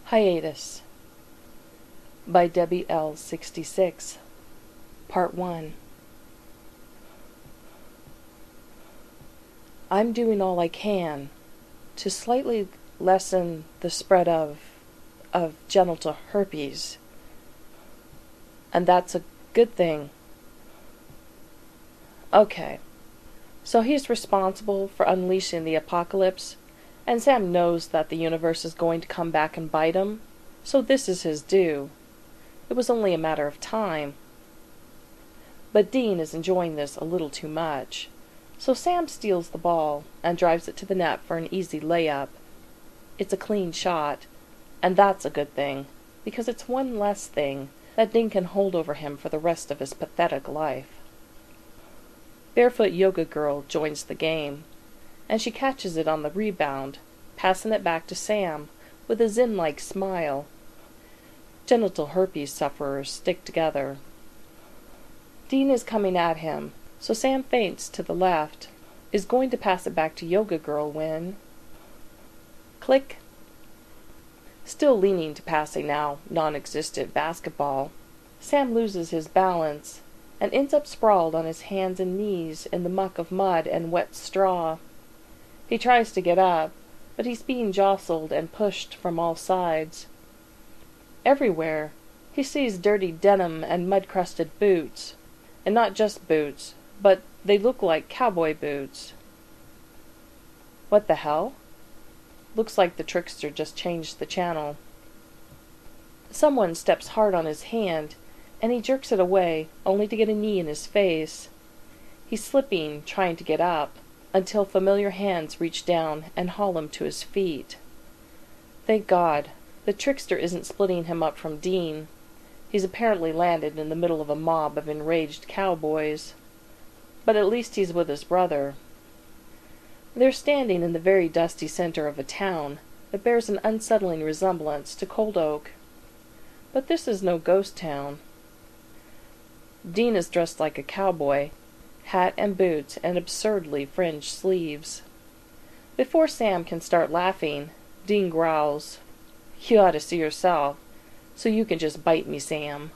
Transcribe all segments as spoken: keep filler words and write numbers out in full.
Hiatus by Debbie L. sixty-six. Part one. I'm doing all I can to slightly lessen the spread of of genital herpes, and that's a good thing. Okay, so he's responsible for unleashing the apocalypse, and Sam knows that the universe is going to come back and bite him, so this is his due. It was only a matter of time. But Dean is enjoying this a little too much, so Sam steals the ball and drives it to the net for an easy layup. It's a clean shot, and that's a good thing, because it's one less thing that Dean can hold over him for the rest of his pathetic life. Barefoot Yoga Girl joins the game, and she catches it on the rebound, passing it back to Sam with a zen-like smile. Genital herpes sufferers stick together. Dean is coming at him, so Sam feints to the left, is going to pass it back to Yoga Girl when... Click! Still leaning to pass a now non-existent basketball, Sam loses his balance and ends up sprawled on his hands and knees in the muck of mud and wet straw. He tries to get up, but he's being jostled and pushed from all sides. Everywhere, he sees dirty denim and mud-crusted boots, and not just boots, but they look like cowboy boots. What the hell? Looks like the trickster just changed the channel. Someone steps hard on his hand, and he jerks it away, only to get a knee in his face. He's slipping, trying to get up, until familiar hands reach down and haul him to his feet. Thank God, the trickster isn't splitting him up from Dean. He's apparently landed in the middle of a mob of enraged cowboys. But at least he's with his brother. They're standing in the very dusty center of a town that bears an unsettling resemblance to Cold Oak. But this is no ghost town. Dean is dressed like a cowboy, hat and boots and absurdly fringed sleeves. Before Sam can start laughing, Dean growls, "You ought to see yourself, so you can just bite me, Sam."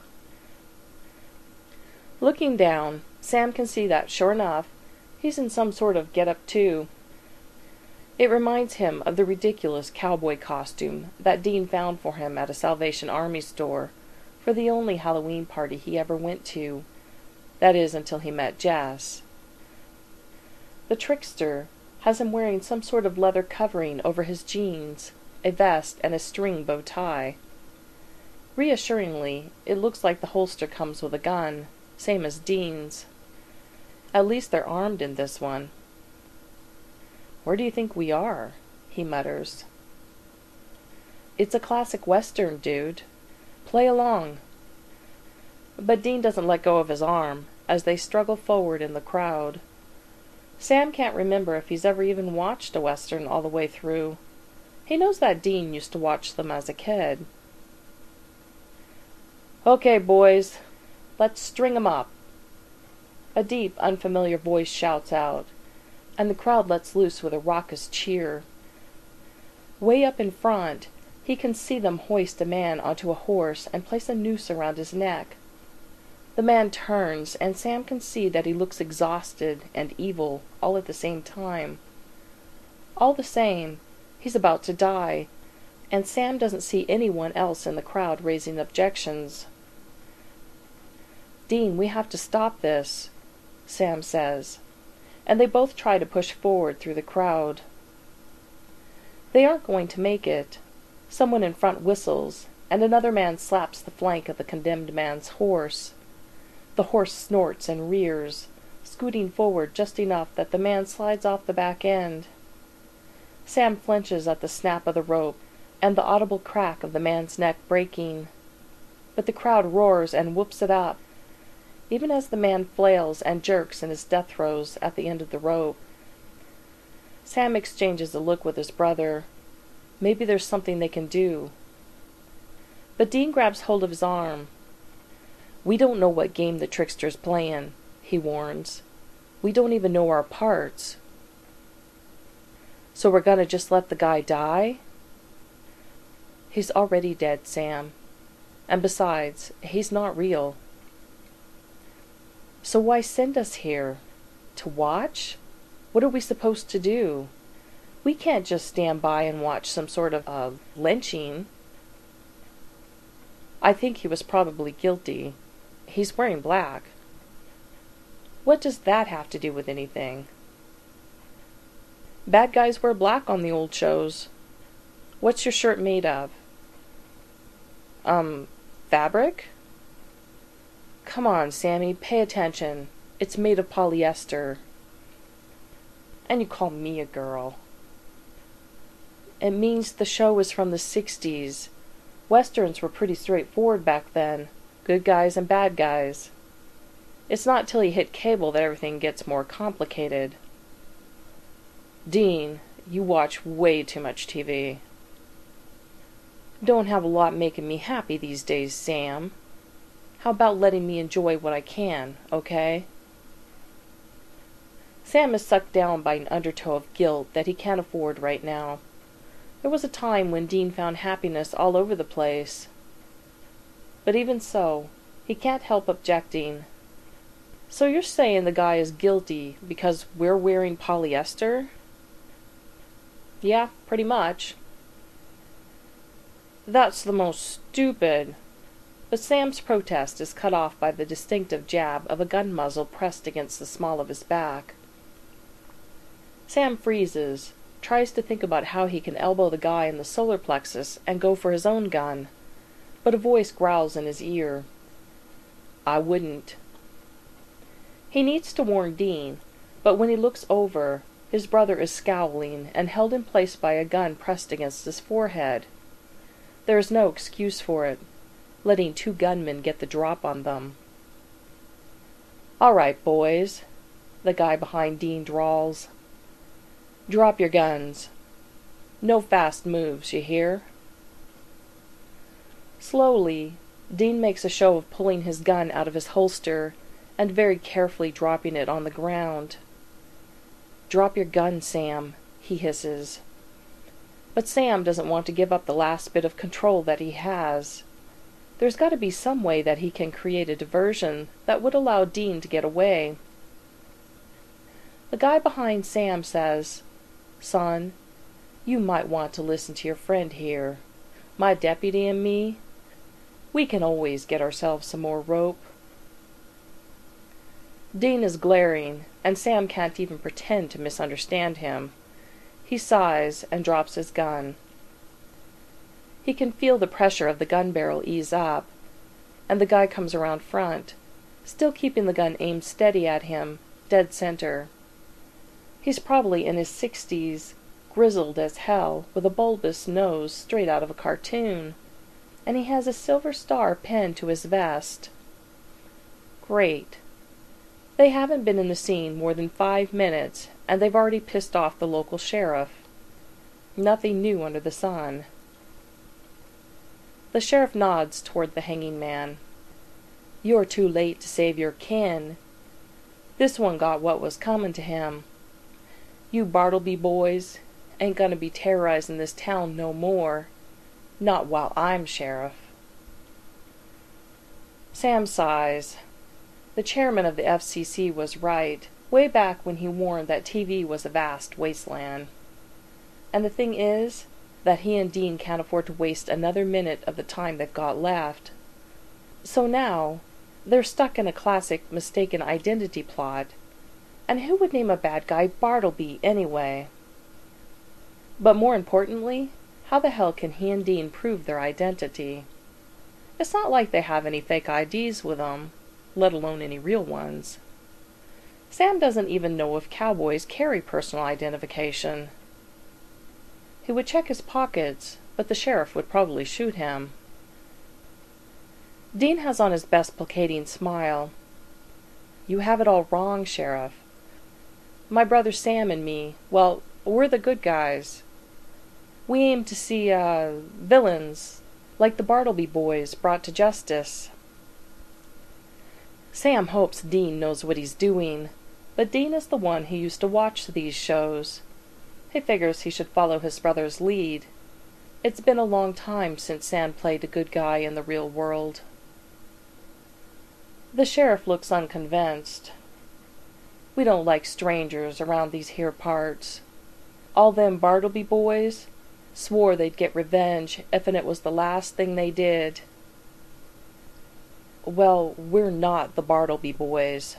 Looking down, Sam can see that, sure enough, he's in some sort of get-up too. It reminds him of the ridiculous cowboy costume that Dean found for him at a Salvation Army store for the only Halloween party he ever went to. That is, until he met Jess. The trickster has him wearing some sort of leather covering over his jeans, a vest, and a string bow tie. Reassuringly, it looks like the holster comes with a gun, same as Dean's. At least they're armed in this one. "Where do you think we are?" he mutters. "It's a classic Western, dude. Play along." But Dean doesn't let go of his arm, as they struggle forward in the crowd. Sam can't remember if he's ever even watched a Western all the way through. He knows that Dean used to watch them as a kid. "Okay, boys, let's string 'em up." A deep, unfamiliar voice shouts out, and the crowd lets loose with a raucous cheer. Way up in front, he can see them hoist a man onto a horse and place a noose around his neck. The man turns, and Sam can see that he looks exhausted and evil all at the same time. All the same, he's about to die, and Sam doesn't see anyone else in the crowd raising objections. "Dean, we have to stop this," Sam says, and they both try to push forward through the crowd. They aren't going to make it. Someone in front whistles, and another man slaps the flank of the condemned man's horse. The horse snorts and rears, scooting forward just enough that the man slides off the back end. Sam flinches at the snap of the rope and the audible crack of the man's neck breaking. But the crowd roars and whoops it up, even as the man flails and jerks in his death throes at the end of the rope. Sam exchanges a look with his brother. Maybe there's something they can do. But Dean grabs hold of his arm. "We don't know what game the trickster's playing," he warns. "We don't even know our parts." "So we're gonna just let the guy die?" He's already dead, Sam. And besides, he's not real. So why send us here? To watch? What are we supposed to do? We can't just stand by and watch some sort of uh, lynching. I think he was probably guilty. He's wearing black. What does that have to do with anything? Bad guys wear black on the old shows. What's your shirt made of? Um, fabric? Come on, Sammy, pay attention. It's made of polyester. And you call me a girl. It means the show is from the sixties. Westerns were pretty straightforward back then. Good guys and bad guys. It's not till you hit cable that everything gets more complicated. Dean, you watch way too much T V. Don't have a lot making me happy these days, Sam. How about letting me enjoy what I can, okay? Sam is sucked down by an undertow of guilt that he can't afford right now. There was a time when Dean found happiness all over the place. But even so, he can't help objecting. So you're saying the guy is guilty because we're wearing polyester? Yeah, pretty much. That's the most stupid. But Sam's protest is cut off by the distinctive jab of a gun muzzle pressed against the small of his back. Sam freezes, tries to think about how he can elbow the guy in the solar plexus and go for his own gun, but a voice growls in his ear. I wouldn't. He needs to warn Dean, but when he looks over, his brother is scowling and held in place by a gun pressed against his forehead. There is no excuse for it, letting two gunmen get the drop on them. All right, boys, the guy behind Dean drawls. Drop your guns. No fast moves, you hear? Slowly, Dean makes a show of pulling his gun out of his holster and very carefully dropping it on the ground. Drop your gun, Sam, he hisses. But Sam doesn't want to give up the last bit of control that he has. There's got to be some way that he can create a diversion that would allow Dean to get away. The guy behind Sam says, Son, you might want to listen to your friend here. My deputy and me, we can always get ourselves some more rope. Dean is glaring, and Sam can't even pretend to misunderstand him. He sighs and drops his gun. He can feel the pressure of the gun barrel ease up, and the guy comes around front, still keeping the gun aimed steady at him, dead center. He's probably in his sixties, grizzled as hell, with a bulbous nose straight out of a cartoon, and he has a silver star pinned to his vest. Great. They haven't been in the scene more than five minutes, and they've already pissed off the local sheriff. Nothing new under the sun. The sheriff nods toward the hanging man. You're too late to save your kin. This one got what was coming to him. You Bartleby boys ain't gonna be terrorizing this town no more. Not while I'm sheriff. Sam sighs. The chairman of the F C C was right, way back when he warned that T V was a vast wasteland. And the thing is, that he and Dean can't afford to waste another minute of the time they've got left. So now, they're stuck in a classic mistaken identity plot. And who would name a bad guy Bartleby, anyway? But more importantly, how the hell can he and Dean prove their identity? It's not like they have any fake I Ds with them, let alone any real ones. Sam doesn't even know if cowboys carry personal identification. He would check his pockets, but the sheriff would probably shoot him. Dean has on his best placating smile. You have it all wrong, Sheriff. My brother Sam and me, well, we're the good guys. We aim to see, uh, villains, like the Bartleby boys, brought to justice. Sam hopes Dean knows what he's doing, but Dean is the one who used to watch these shows. He figures he should follow his brother's lead. It's been a long time since Sam played a good guy in the real world. The sheriff looks unconvinced. We don't like strangers around these here parts. All them Bartleby boys swore they'd get revenge if'n it was the last thing they did. Well, we're not the Bartleby boys.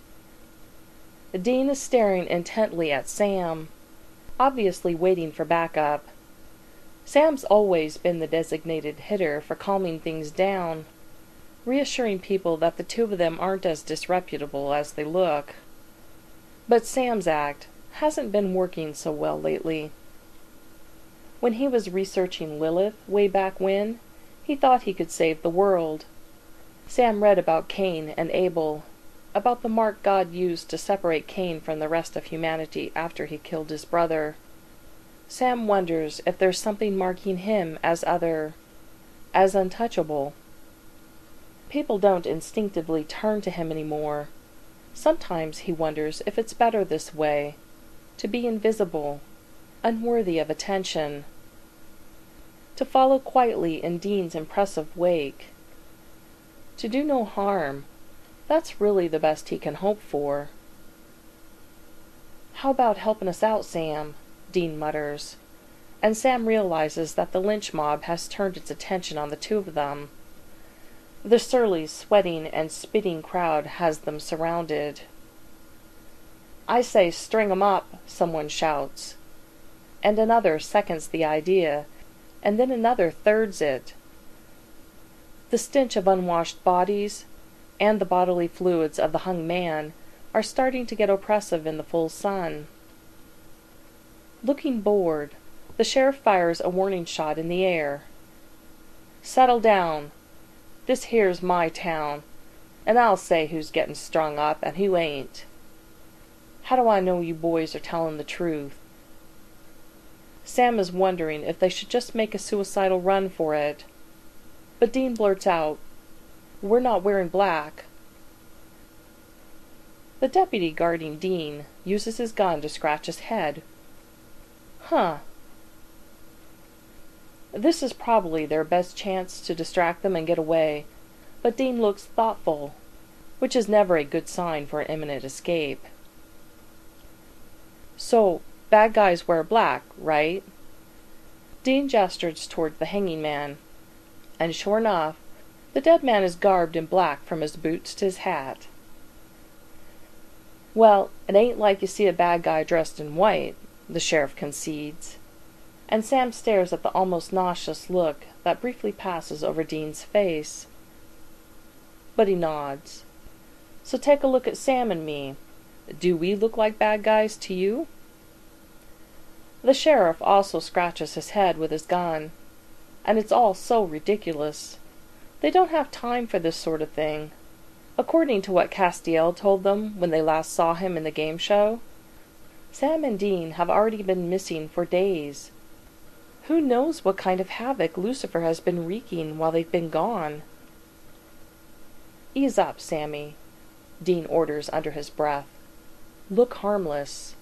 Dean is staring intently at Sam, obviously waiting for backup. Sam's always been the designated hitter for calming things down, reassuring people that the two of them aren't as disreputable as they look. But Sam's act hasn't been working so well lately. When he was researching Lilith way back when, he thought he could save the world. Sam read about Cain and Abel, about the mark God used to separate Cain from the rest of humanity after he killed his brother. Sam wonders if there's something marking him as other, as untouchable. People don't instinctively turn to him anymore. Sometimes he wonders if it's better this way, to be invisible, unworthy of attention, to follow quietly in Dean's impressive wake, to do no harm. That's really the best he can hope for. "How about helping us out, Sam?" Dean mutters, and Sam realizes that the lynch mob has turned its attention on the two of them. The surly, sweating, and spitting crowd has them surrounded. "I say string 'em up," someone shouts, and another seconds the idea, and then another thirds it. The stench of unwashed bodies and the bodily fluids of the hung man are starting to get oppressive in the full sun. Looking bored, the sheriff fires a warning shot in the air. "Settle down. This here's my town, and I'll say who's getting strung up and who ain't. How do I know you boys are telling the truth?" Sam is wondering if they should just make a suicidal run for it. But Dean blurts out, "We're not wearing black." The deputy guarding Dean uses his gun to scratch his head. Huh. This is probably their best chance to distract them and get away, but Dean looks thoughtful, which is never a good sign for an imminent escape. "So, bad guys wear black, right?" Dean gestures toward the hanging man, and sure enough, the dead man is garbed in black from his boots to his hat. "Well, it ain't like you see a bad guy dressed in white," the sheriff concedes, and Sam stares at the almost nauseous look that briefly passes over Dean's face. But he nods. "So take a look at Sam and me. Do we look like bad guys to you?" The sheriff also scratches his head with his gun, and it's all so ridiculous. They don't have time for this sort of thing. According to what Castiel told them when they last saw him in the game show, Sam and Dean have already been missing for days. Who knows what kind of havoc Lucifer has been wreaking while they've been gone? "Ease up, Sammy," Dean orders under his breath. "Look harmless."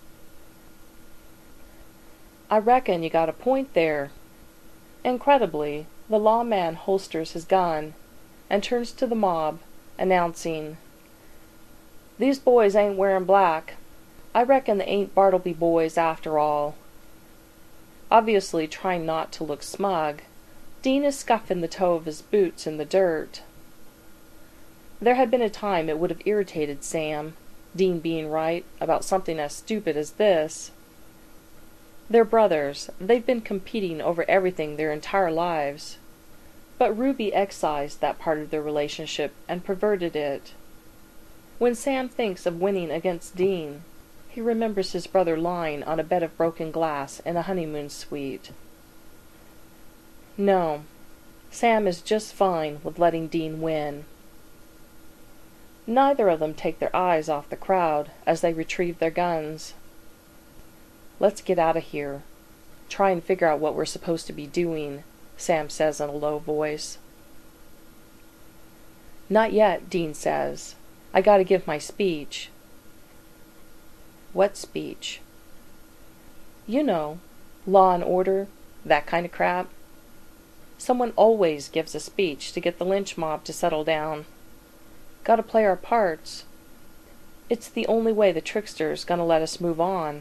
"I reckon you got a point there." Incredibly, the lawman holsters his gun and turns to the mob, announcing, "These boys ain't wearing black. I reckon they ain't Bartleby boys after all." Obviously trying not to look smug, Dean is scuffing the toe of his boots in the dirt. There had been a time it would have irritated Sam, Dean being right about something as stupid as this. They're brothers. They've been competing over everything their entire lives. But Ruby excised that part of their relationship and perverted it. When Sam thinks of winning against Dean, he remembers his brother lying on a bed of broken glass in a honeymoon suite. No, Sam is just fine with letting Dean win. Neither of them take their eyes off the crowd as they retrieve their guns. "Let's get out of here. Try and figure out what we're supposed to be doing," Sam says in a low voice. "Not yet," Dean says. "I gotta give my speech." "What speech?" "You know, law and order, that kind of crap." Someone always gives a speech to get the lynch mob to settle down. Gotta play our parts. It's the only way the trickster's gonna let us move on."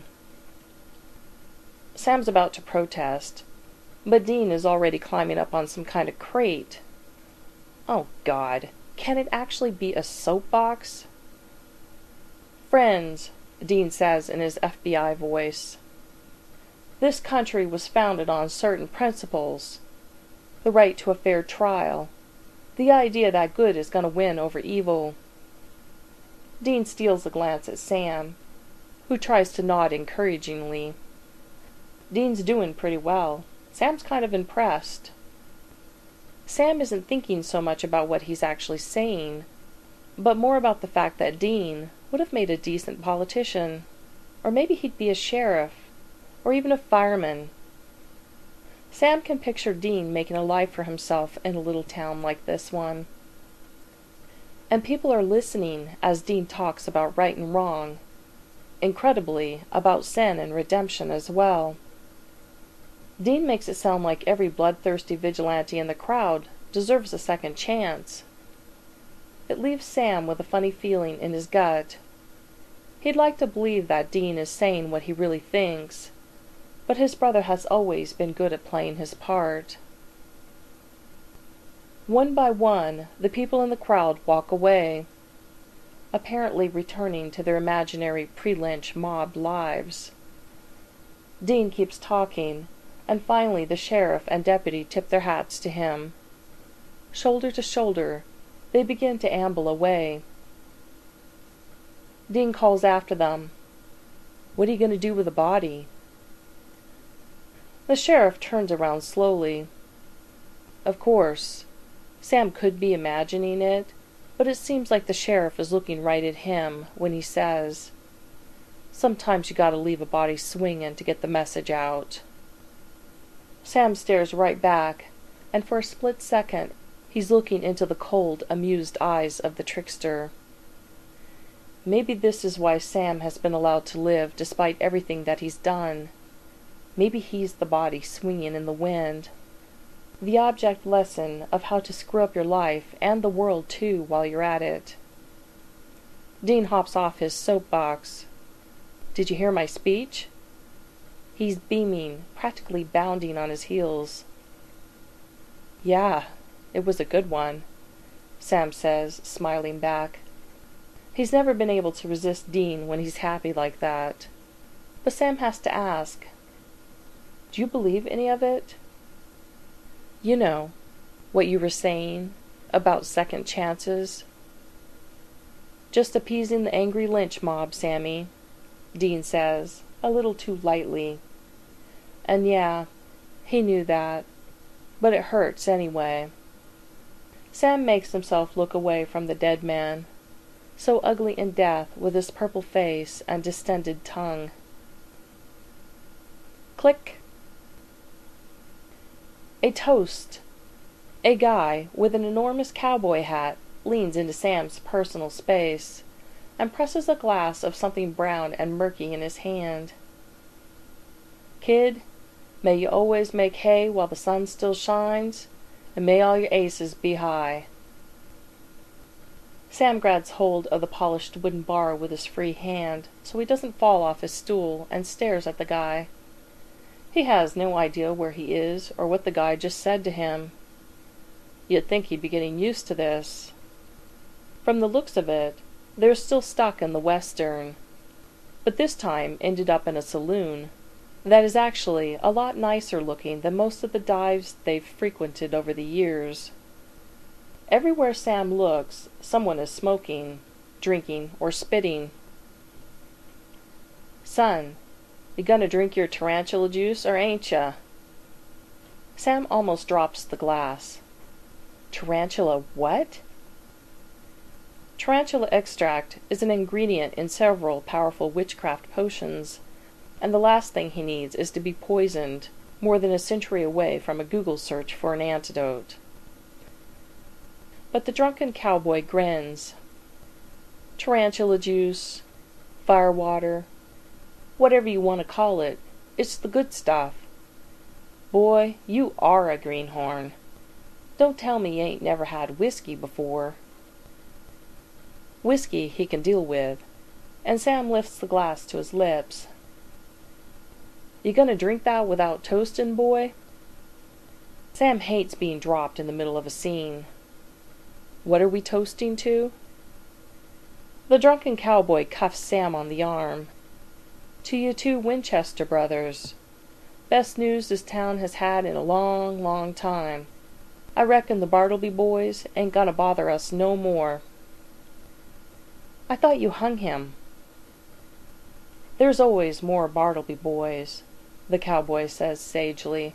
Sam's about to protest, but Dean is already climbing up on some kind of crate. Oh God, can it actually be a soapbox? "Friends," Dean says in his F B I voice, "this country was founded on certain principles. The right to a fair trial. The idea that good is going to win over evil." Dean steals a glance at Sam, who tries to nod encouragingly. Dean's doing pretty well. Sam's kind of impressed. Sam isn't thinking so much about what he's actually saying, but more about the fact that Dean would have made a decent politician, or maybe he'd be a sheriff, or even a fireman. Sam can picture Dean making a life for himself in a little town like this one. And people are listening as Dean talks about right and wrong, incredibly, about sin and redemption as well. Dean makes it sound like every bloodthirsty vigilante in the crowd deserves a second chance. It leaves Sam with a funny feeling in his gut. He'd like to believe that Dean is saying what he really thinks, but his brother has always been good at playing his part. One by one, the people in the crowd walk away, apparently returning to their imaginary pre-lynch mob lives. Dean keeps talking, and finally the sheriff and deputy tip their hats to him. Shoulder to shoulder, they begin to amble away. Dean calls after them, "What are you going to do with the body?" The sheriff turns around slowly. Of course, Sam could be imagining it, but it seems like the sheriff is looking right at him when he says, "Sometimes you gotta leave a body swinging to get the message out." Sam stares right back, and for a split second he's looking into the cold, amused eyes of the trickster. Maybe this is why Sam has been allowed to live despite everything that he's done. Maybe he's the body swinging in the wind. The object lesson of how to screw up your life, and the world too, while you're at it. Dean hops off his soapbox. "Did you hear my speech?" He's beaming, practically bounding on his heels. "Yeah, it was a good one," Sam says, smiling back. He's never been able to resist Dean when he's happy like that. But Sam has to ask, "Do you believe any of it? You know, what you were saying about second chances?" "Just appeasing the angry lynch mob, Sammy," Dean says, a little too lightly. And yeah, he knew that, but it hurts anyway. Sam makes himself look away from the dead man, so ugly in death with his purple face and distended tongue. Click. A toast. A guy with an enormous cowboy hat leans into Sam's personal space and presses a glass of something brown and murky in his hand. "Kid, may you always make hay while the sun still shines, and may all your aces be high." Sam grabs hold of the polished wooden bar with his free hand so he doesn't fall off his stool and stares at the guy. He has no idea where he is or what the guy just said to him. You'd think he'd be getting used to this. From the looks of it, they're still stuck in the Western, but this time ended up in a saloon that is actually a lot nicer looking than most of the dives they've frequented over the years. Everywhere Sam looks, someone is smoking, drinking, or spitting. "Son, you gonna drink your tarantula juice, or ain't ya?" Sam almost drops the glass. Tarantula what? Tarantula extract is an ingredient in several powerful witchcraft potions, and the last thing he needs is to be poisoned more than a century away from a Google search for an antidote. But the drunken cowboy grins. Tarantula juice, firewater, whatever you want to call it, it's the good stuff. Boy, you are a greenhorn. Don't tell me you ain't never had whiskey before." Whiskey he can deal with, and Sam lifts the glass to his lips. "You gonna drink that without toastin', boy?" Sam hates being dropped in the middle of a scene. "What are we toasting to?" The drunken cowboy cuffs Sam on the arm. "To you two Winchester brothers. Best news this town has had in a long, long time. I reckon the Bartleby boys ain't gonna bother us no more." "I thought you hung him." "There's always more Bartleby boys," the cowboy says sagely.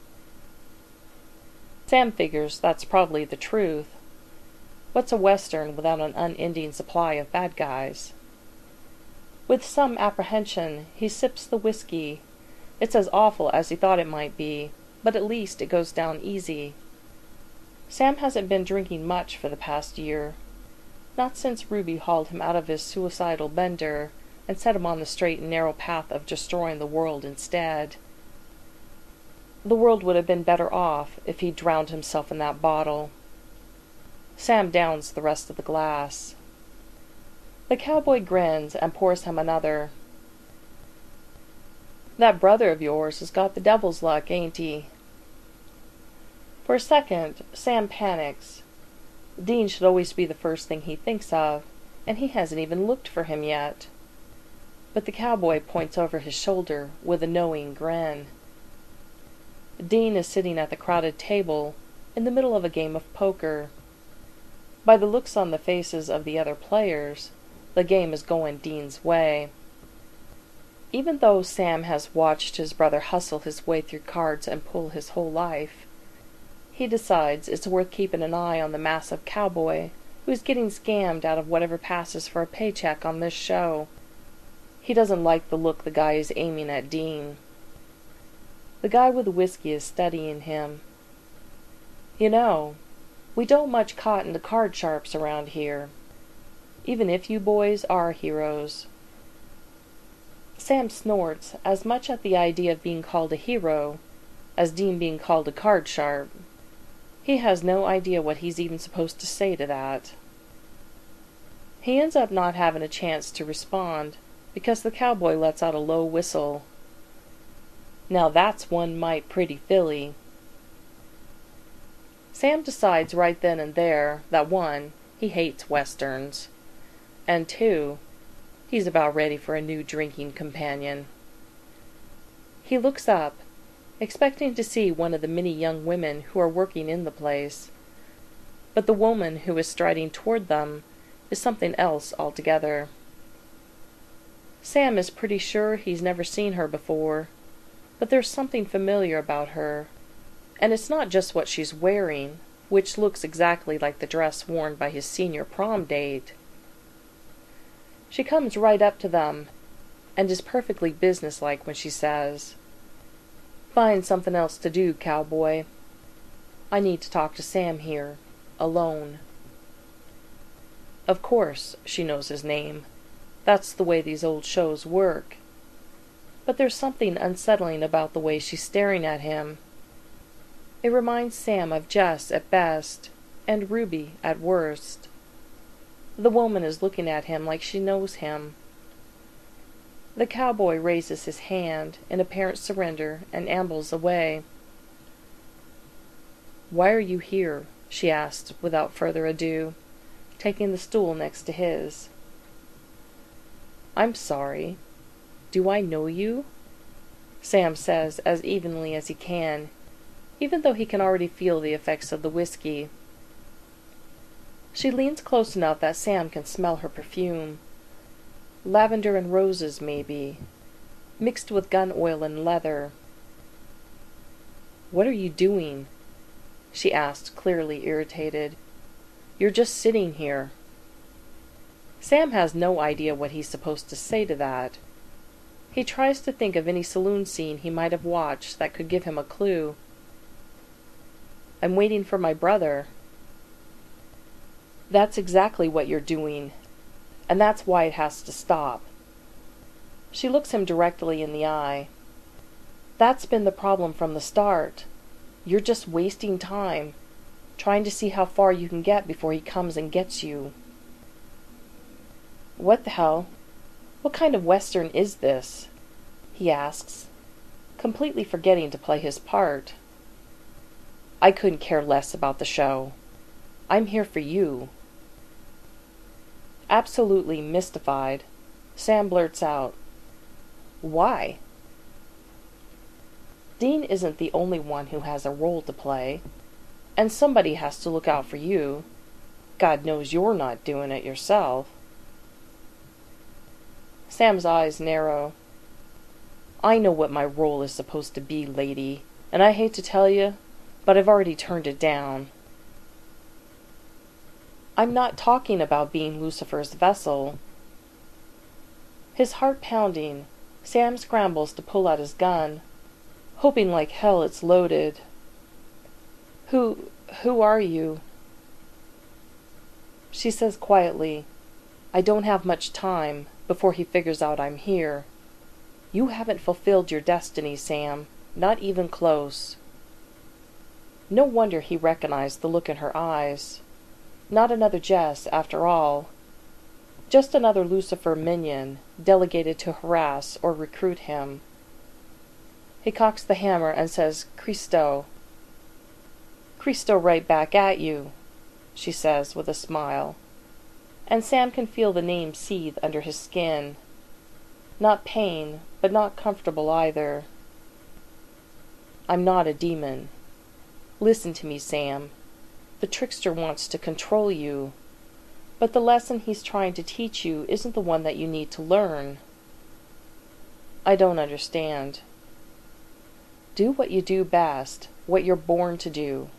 Sam figures that's probably the truth. What's a Western without an unending supply of bad guys? With some apprehension, he sips the whiskey. It's as awful as he thought it might be, but at least it goes down easy. Sam hasn't been drinking much for the past year. Not since Ruby hauled him out of his suicidal bender and set him on the straight and narrow path of destroying the world instead. The world would have been better off if he'd drowned himself in that bottle. Sam downs the rest of the glass. The cowboy grins and pours him another. "That brother of yours has got the devil's luck, ain't he?" For a second, Sam panics. Dean should always be the first thing he thinks of, and he hasn't even looked for him yet. But the cowboy points over his shoulder with a knowing grin. Dean is sitting at the crowded table, in the middle of a game of poker. By the looks on the faces of the other players, the game is going Dean's way. Even though Sam has watched his brother hustle his way through cards and pull his whole life, he decides it's worth keeping an eye on the massive cowboy who's getting scammed out of whatever passes for a paycheck on this show. He doesn't like the look the guy is aiming at Dean. The guy with the whiskey is studying him. "You know, we don't much cotton to card sharps around here, even if you boys are heroes." Sam snorts, as much at the idea of being called a hero as Dean being called a card sharp. He has no idea what he's even supposed to say to that. He ends up not having a chance to respond, because the cowboy lets out a low whistle. Now that's one mite pretty filly. Sam decides right then and there that one, he hates westerns, and two, he's about ready for a new drinking companion. He looks up, expecting to see one of the many young women who are working in the place, but the woman who is striding toward them is something else altogether. Sam is pretty sure he's never seen her before, but there's something familiar about her, and it's not just what she's wearing, which looks exactly like the dress worn by his senior prom date. She comes right up to them, and is perfectly businesslike when she says, "Find something else to do, cowboy. I need to talk to Sam here, alone." Of course, she knows his name. That's the way these old shows work. But there's something unsettling about the way she's staring at him. It reminds Sam of Jess at best, and Ruby at worst. The woman is looking at him like she knows him. The cowboy raises his hand in apparent surrender and ambles away. "Why are you here?" she asked without further ado, taking the stool next to his. "I'm sorry. Do I know you?" Sam says as evenly as he can, even though he can already feel the effects of the whiskey. She leans close enough that Sam can smell her perfume. Lavender and roses, maybe, mixed with gun oil and leather. "What are you doing?" she asked, clearly irritated. "You're just sitting here." Sam has no idea what he's supposed to say to that. He tries to think of any saloon scene he might have watched that could give him a clue. "I'm waiting for my brother." "That's exactly what you're doing, and that's why it has to stop." She looks him directly in the eye. "That's been the problem from the start. You're just wasting time. trying to see how far you can get before he comes and gets you." "What the hell? What kind of Western is this?" he asks, completely forgetting to play his part. "I couldn't care less about the show. I'm here for you." Absolutely mystified, Sam blurts out, "Why?" Dean isn't the only one who has a role to play, and somebody has to look out for you. God knows you're not doing it yourself. Sam's eyes narrow. "I know what my role is supposed to be, lady, and I hate to tell you, but I've already turned it down." "I'm not talking about being Lucifer's vessel." His heart pounding, Sam scrambles to pull out his gun, hoping like hell it's loaded. Who, who are you?" She says quietly, "I don't have much time before he figures out I'm here. You haven't fulfilled your destiny, Sam, not even close." No wonder he recognized the look in her eyes. Not another Jess, after all. Just another Lucifer minion, delegated to harass or recruit him. He cocks the hammer and says, "Christo." "Christo right back at you," she says with a smile. And Sam can feel the name seethe under his skin. Not pain, but not comfortable either. "I'm not a demon. Listen to me, Sam. The trickster wants to control you. But the lesson he's trying to teach you isn't the one that you need to learn." "I don't understand." "Do what you do best, what you're born to do."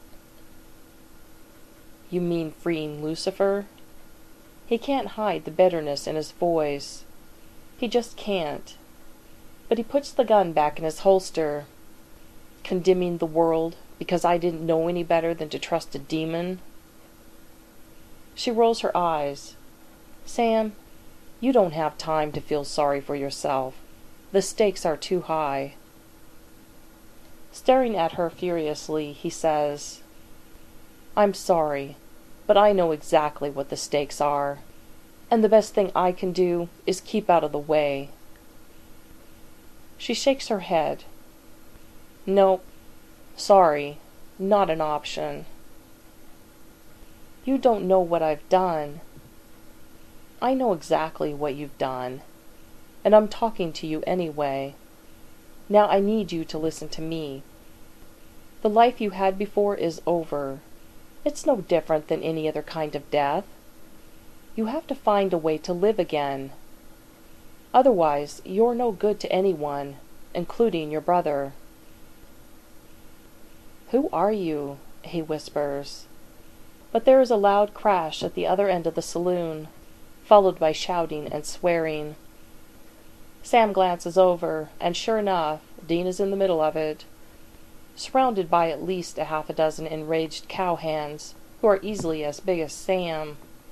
"You mean freeing Lucifer?" He can't hide the bitterness in his voice. He just can't. But he puts the gun back in his holster. "Condemning the world because I didn't know any better than to trust a demon?" She rolls her eyes. "Sam, you don't have time to feel sorry for yourself. The stakes are too high." Staring at her furiously, he says, "I'm sorry, but I know exactly what the stakes are, and the best thing I can do is keep out of the way." She shakes her head. "No, sorry, not an option." "You don't know what I've done." "I know exactly what you've done, and I'm talking to you anyway. Now I need you to listen to me. The life you had before is over. It's no different than any other kind of death. You have to find a way to live again. Otherwise, you're no good to anyone, including your brother." "Who are you?" he whispers. But there is a loud crash at the other end of the saloon, followed by shouting and swearing. Sam glances over, and sure enough, Dean is in the middle of it, surrounded by at least a half a dozen enraged cowhands, who are easily as big as Sam.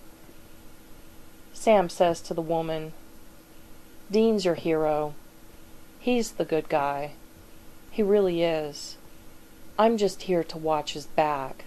Sam says to the woman, "Dean's your hero. He's the good guy. He really is. I'm just here to watch his back."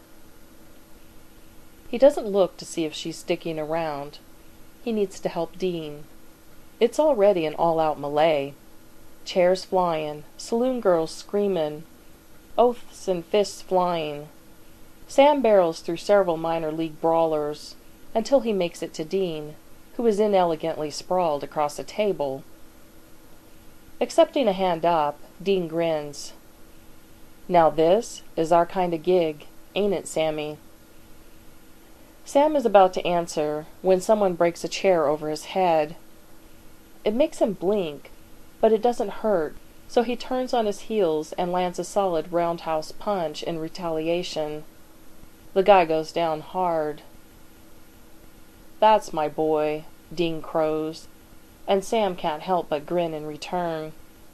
He doesn't look to see if she's sticking around. He needs to help Dean. It's already an all-out melee. Chairs flying, saloon girls screaming, oaths and fists flying. Sam barrels through several minor league brawlers, until he makes it to Dean, who is inelegantly sprawled across a table. Accepting a hand up, Dean grins. "Now this is our kind of gig, ain't it, Sammy?" Sam is about to answer when someone breaks a chair over his head. It makes him blink, but it doesn't hurt, so he turns on his heels and lands a solid roundhouse punch in retaliation. The guy goes down hard. "That's my boy," Dean crows, and Sam can't help but grin in return.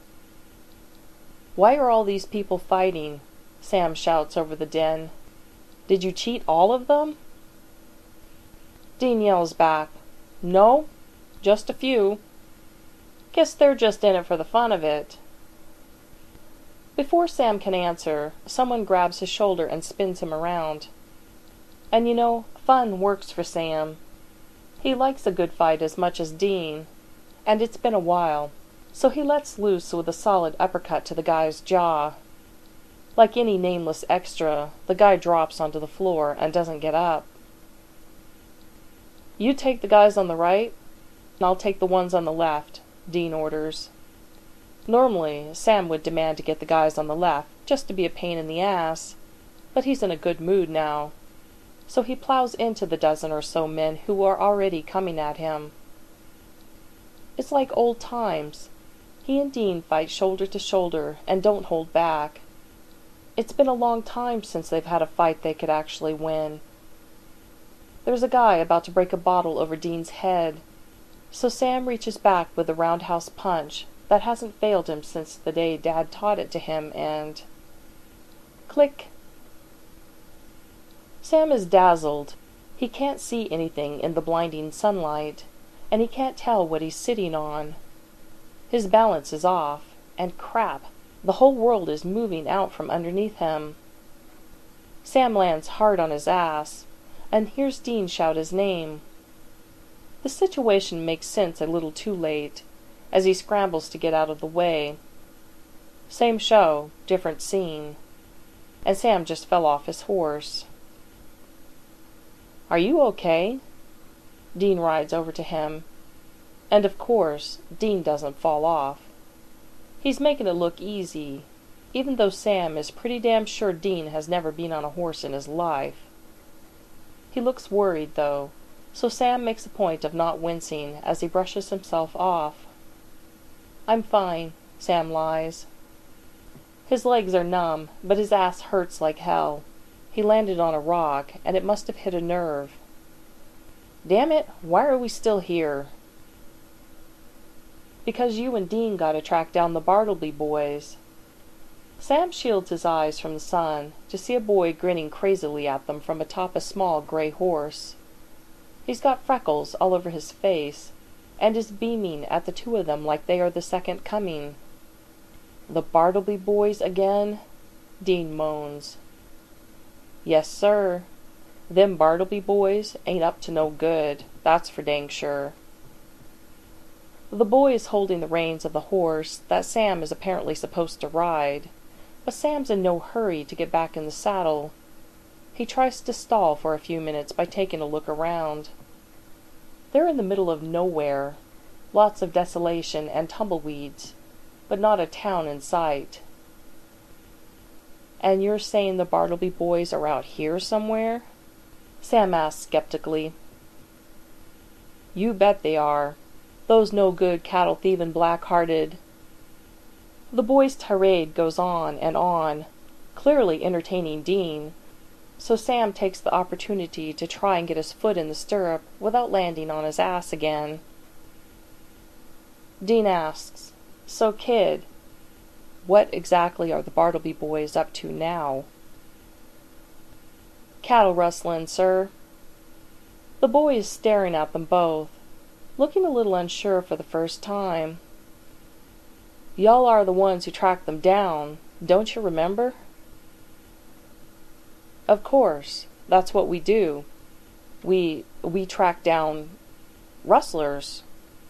"Why are all these people fighting?" Sam shouts over the din. "Did you cheat all of them?" Dean yells back, "No, just a few. Guess they're just in it for the fun of it." Before Sam can answer, someone grabs his shoulder and spins him around. And you know, fun works for Sam. He likes a good fight as much as Dean, and it's been a while, so he lets loose with a solid uppercut to the guy's jaw. Like any nameless extra, the guy drops onto the floor and doesn't get up. "You take the guys on the right, and I'll take the ones on the left," Dean orders. Normally, Sam would demand to get the guys on the left, just to be a pain in the ass, but he's in a good mood now, so he plows into the dozen or so men who are already coming at him. It's like old times. He and Dean fight shoulder to shoulder and don't hold back. It's been a long time since they've had a fight they could actually win. There's a guy about to break a bottle over Dean's head, so Sam reaches back with a roundhouse punch that hasn't failed him since the day Dad taught it to him, and... click! Sam is dazzled. He can't see anything in the blinding sunlight, and he can't tell what he's sitting on. His balance is off, and crap, the whole world is moving out from underneath him. Sam lands hard on his ass, and hears Dean shout his name. The situation makes sense a little too late, as he scrambles to get out of the way. Same show, different scene, and Sam just fell off his horse. "Are you okay?" Dean rides over to him, and of course, Dean doesn't fall off. He's making it look easy, even though Sam is pretty damn sure Dean has never been on a horse in his life. He looks worried, though, so Sam makes a point of not wincing as he brushes himself off. "I'm fine," Sam lies. His legs are numb, but his ass hurts like hell. He landed on a rock, and it must have hit a nerve. "Damn it, why are we still here?" "Because you and Dean gotta track down the Bartleby boys." Sam shields his eyes from the sun to see a boy grinning crazily at them from atop a small gray horse. He's got freckles all over his face, and is beaming at the two of them like they are the second coming. "The Bartleby boys again?" Dean moans. "Yes, sir. Them Bartleby boys ain't up to no good, that's for dang sure." The boy is holding the reins of the horse that Sam is apparently supposed to ride, but Sam's in no hurry to get back in the saddle. He tries to stall for a few minutes by taking a look around. They're in the middle of nowhere, lots of desolation and tumbleweeds, but not a town in sight. "And you're saying the Bartleby boys are out here somewhere?" Sam asks skeptically. "You bet they are. Those no-good cattle-thieving black-hearted—" The boy's tirade goes on and on, clearly entertaining Dean, so Sam takes the opportunity to try and get his foot in the stirrup without landing on his ass again. Dean asks, "So, kid, what exactly are the Bartleby boys up to now?" "Cattle rustling, sir." The boy is staring at them both, looking a little unsure for the first time. "Y'all are the ones who tracked them down, don't you remember?" "Of course, that's what we do. We, we track down rustlers."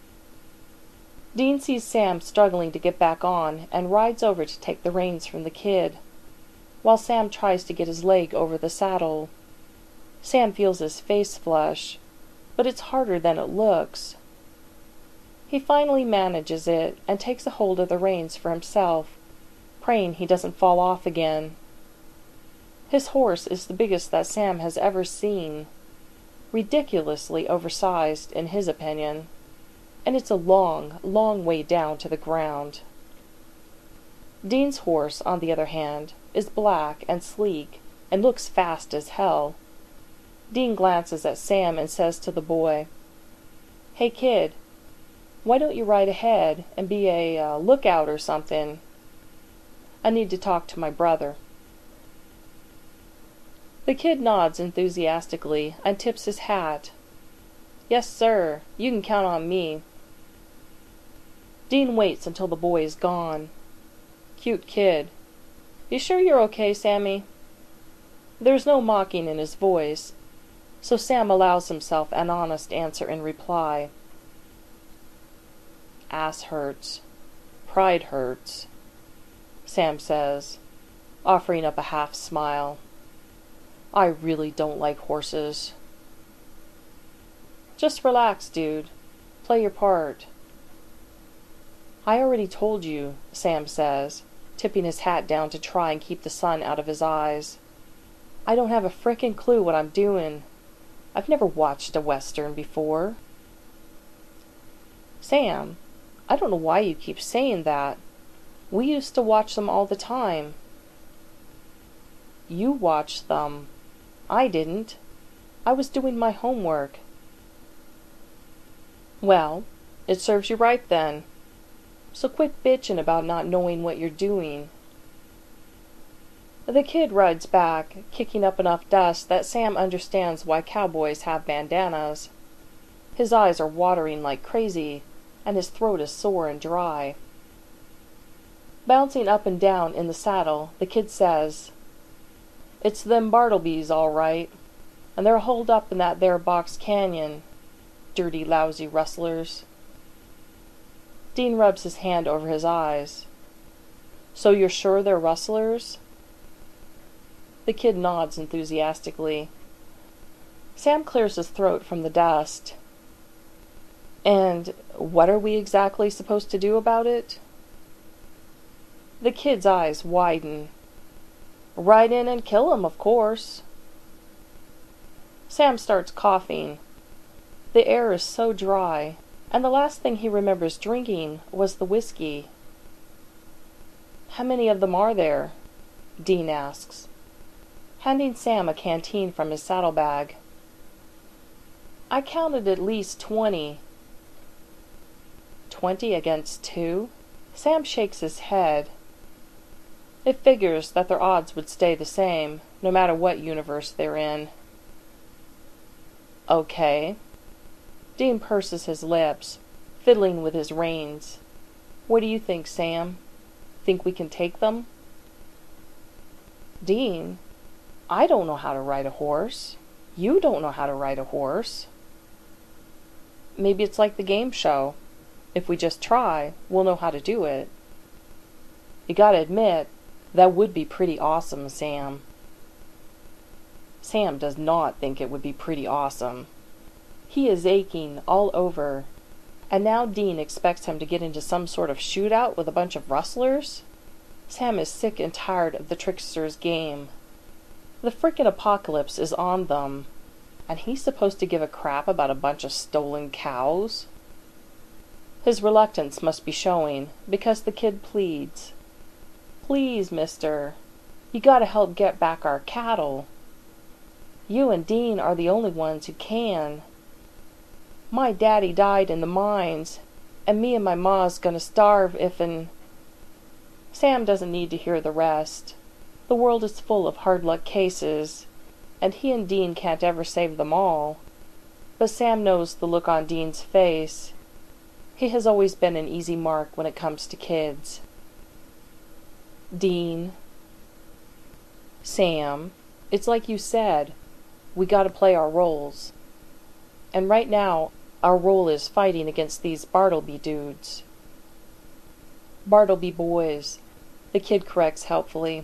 Dean sees Sam struggling to get back on and rides over to take the reins from the kid, while Sam tries to get his leg over the saddle. Sam feels his face flush, but it's harder than it looks. He finally manages it and takes a hold of the reins for himself, praying he doesn't fall off again. His horse is the biggest that Sam has ever seen, ridiculously oversized in his opinion, and it's a long, long way down to the ground. Dean's horse, on the other hand, is black and sleek and looks fast as hell. Dean glances at Sam and says to the boy, "Hey kid, why don't you ride ahead and be a uh, lookout or something? I need to talk to my brother." The kid nods enthusiastically and tips his hat. "Yes, sir, you can count on me." Dean waits until the boy is gone. "Cute kid. You sure you're okay, Sammy?" There's no mocking in his voice, so Sam allows himself an honest answer in reply. Ass hurts. Pride hurts, Sam says, offering up a half smile. I really don't like horses. Just relax, dude. Play your part. I already told you, Sam says, tipping his hat down to try and keep the sun out of his eyes. I don't have a frickin' clue what I'm doing. I've never watched a Western before. Sam, I don't know why you keep saying that. We used to watch them all the time. You watched them. I didn't. I was doing my homework. Well, it serves you right then. So quit bitching about not knowing what you're doing. The kid rides back, kicking up enough dust that Sam understands why cowboys have bandanas. His eyes are watering like crazy, and his throat is sore and dry. Bouncing up and down in the saddle, the kid says, It's them Bartlebys, all right, and they're holed up in that there box canyon. Dirty, lousy rustlers. Dean rubs his hand over his eyes. So you're sure they're rustlers? The kid nods enthusiastically. Sam clears his throat from the dust. And what are we exactly supposed to do about it? The kid's eyes widen. Ride in and kill 'em, of course. Sam starts coughing. The air is so dry, and the last thing he remembers drinking was the whiskey. How many of them are there? Dean asks, handing Sam a canteen from his saddlebag. I counted at least twenty. Twenty against two? Sam shakes his head. It figures that their odds would stay the same, no matter what universe they're in. Okay. Dean purses his lips, fiddling with his reins. What do you think, Sam? Think we can take them? Dean, I don't know how to ride a horse. You don't know how to ride a horse. Maybe it's like the game show. If we just try, we'll know how to do it. You gotta admit, that would be pretty awesome, Sam. Sam does not think it would be pretty awesome. He is aching all over, and now Dean expects him to get into some sort of shootout with a bunch of rustlers? Sam is sick and tired of the trickster's game. The frickin' apocalypse is on them, and he's supposed to give a crap about a bunch of stolen cows? His reluctance must be showing, because the kid pleads. Please, mister, you gotta help get back our cattle. You and Dean are the only ones who can. My daddy died in the mines, and me and my ma's gonna starve if'n... Sam doesn't need to hear the rest. The world is full of hard-luck cases, and he and Dean can't ever save them all. But Sam knows the look on Dean's face. He has always been an easy mark when it comes to kids. Dean. Sam, it's like you said. We gotta play our roles. And right now, our role is fighting against these Bartleby dudes. Bartleby boys, the kid corrects helpfully.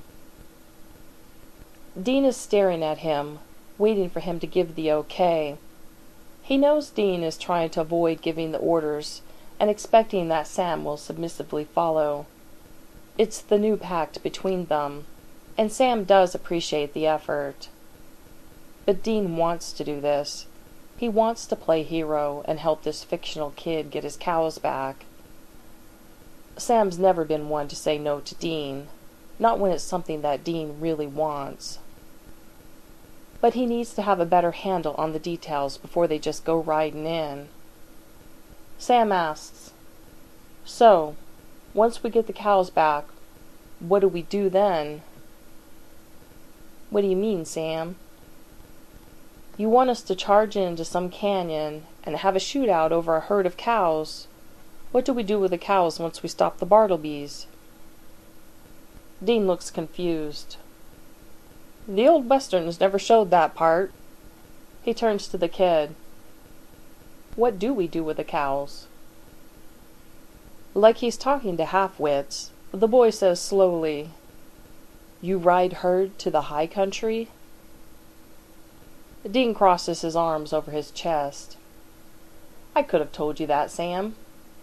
Dean is staring at him, waiting for him to give the okay. He knows Dean is trying to avoid giving the orders and expecting that Sam will submissively follow. It's the new pact between them, and Sam does appreciate the effort. But Dean wants to do this. He wants to play hero and help this fictional kid get his cows back. Sam's never been one to say no to Dean, not when it's something that Dean really wants. But he needs to have a better handle on the details before they just go riding in. Sam asks, So, once we get the cows back, what do we do then? What do you mean, Sam? You want us to charge into some canyon and have a shootout over a herd of cows. What do we do with the cows once we stop the Bartlebys? Dean looks confused. The old westerns never showed that part. He turns to the kid. What do we do with the cows? Like he's talking to half-wits, the boy says slowly, You ride herd to the high country? Dean crosses his arms over his chest. I could have told you that, Sam.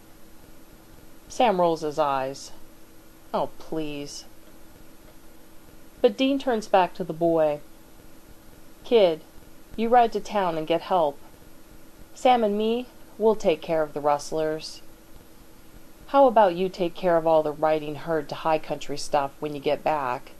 Sam rolls his eyes. Oh, please. But Dean turns back to the boy. Kid, you ride to town and get help. Sam and me, we'll take care of the rustlers. How about you take care of all the riding herd to high country stuff when you get back?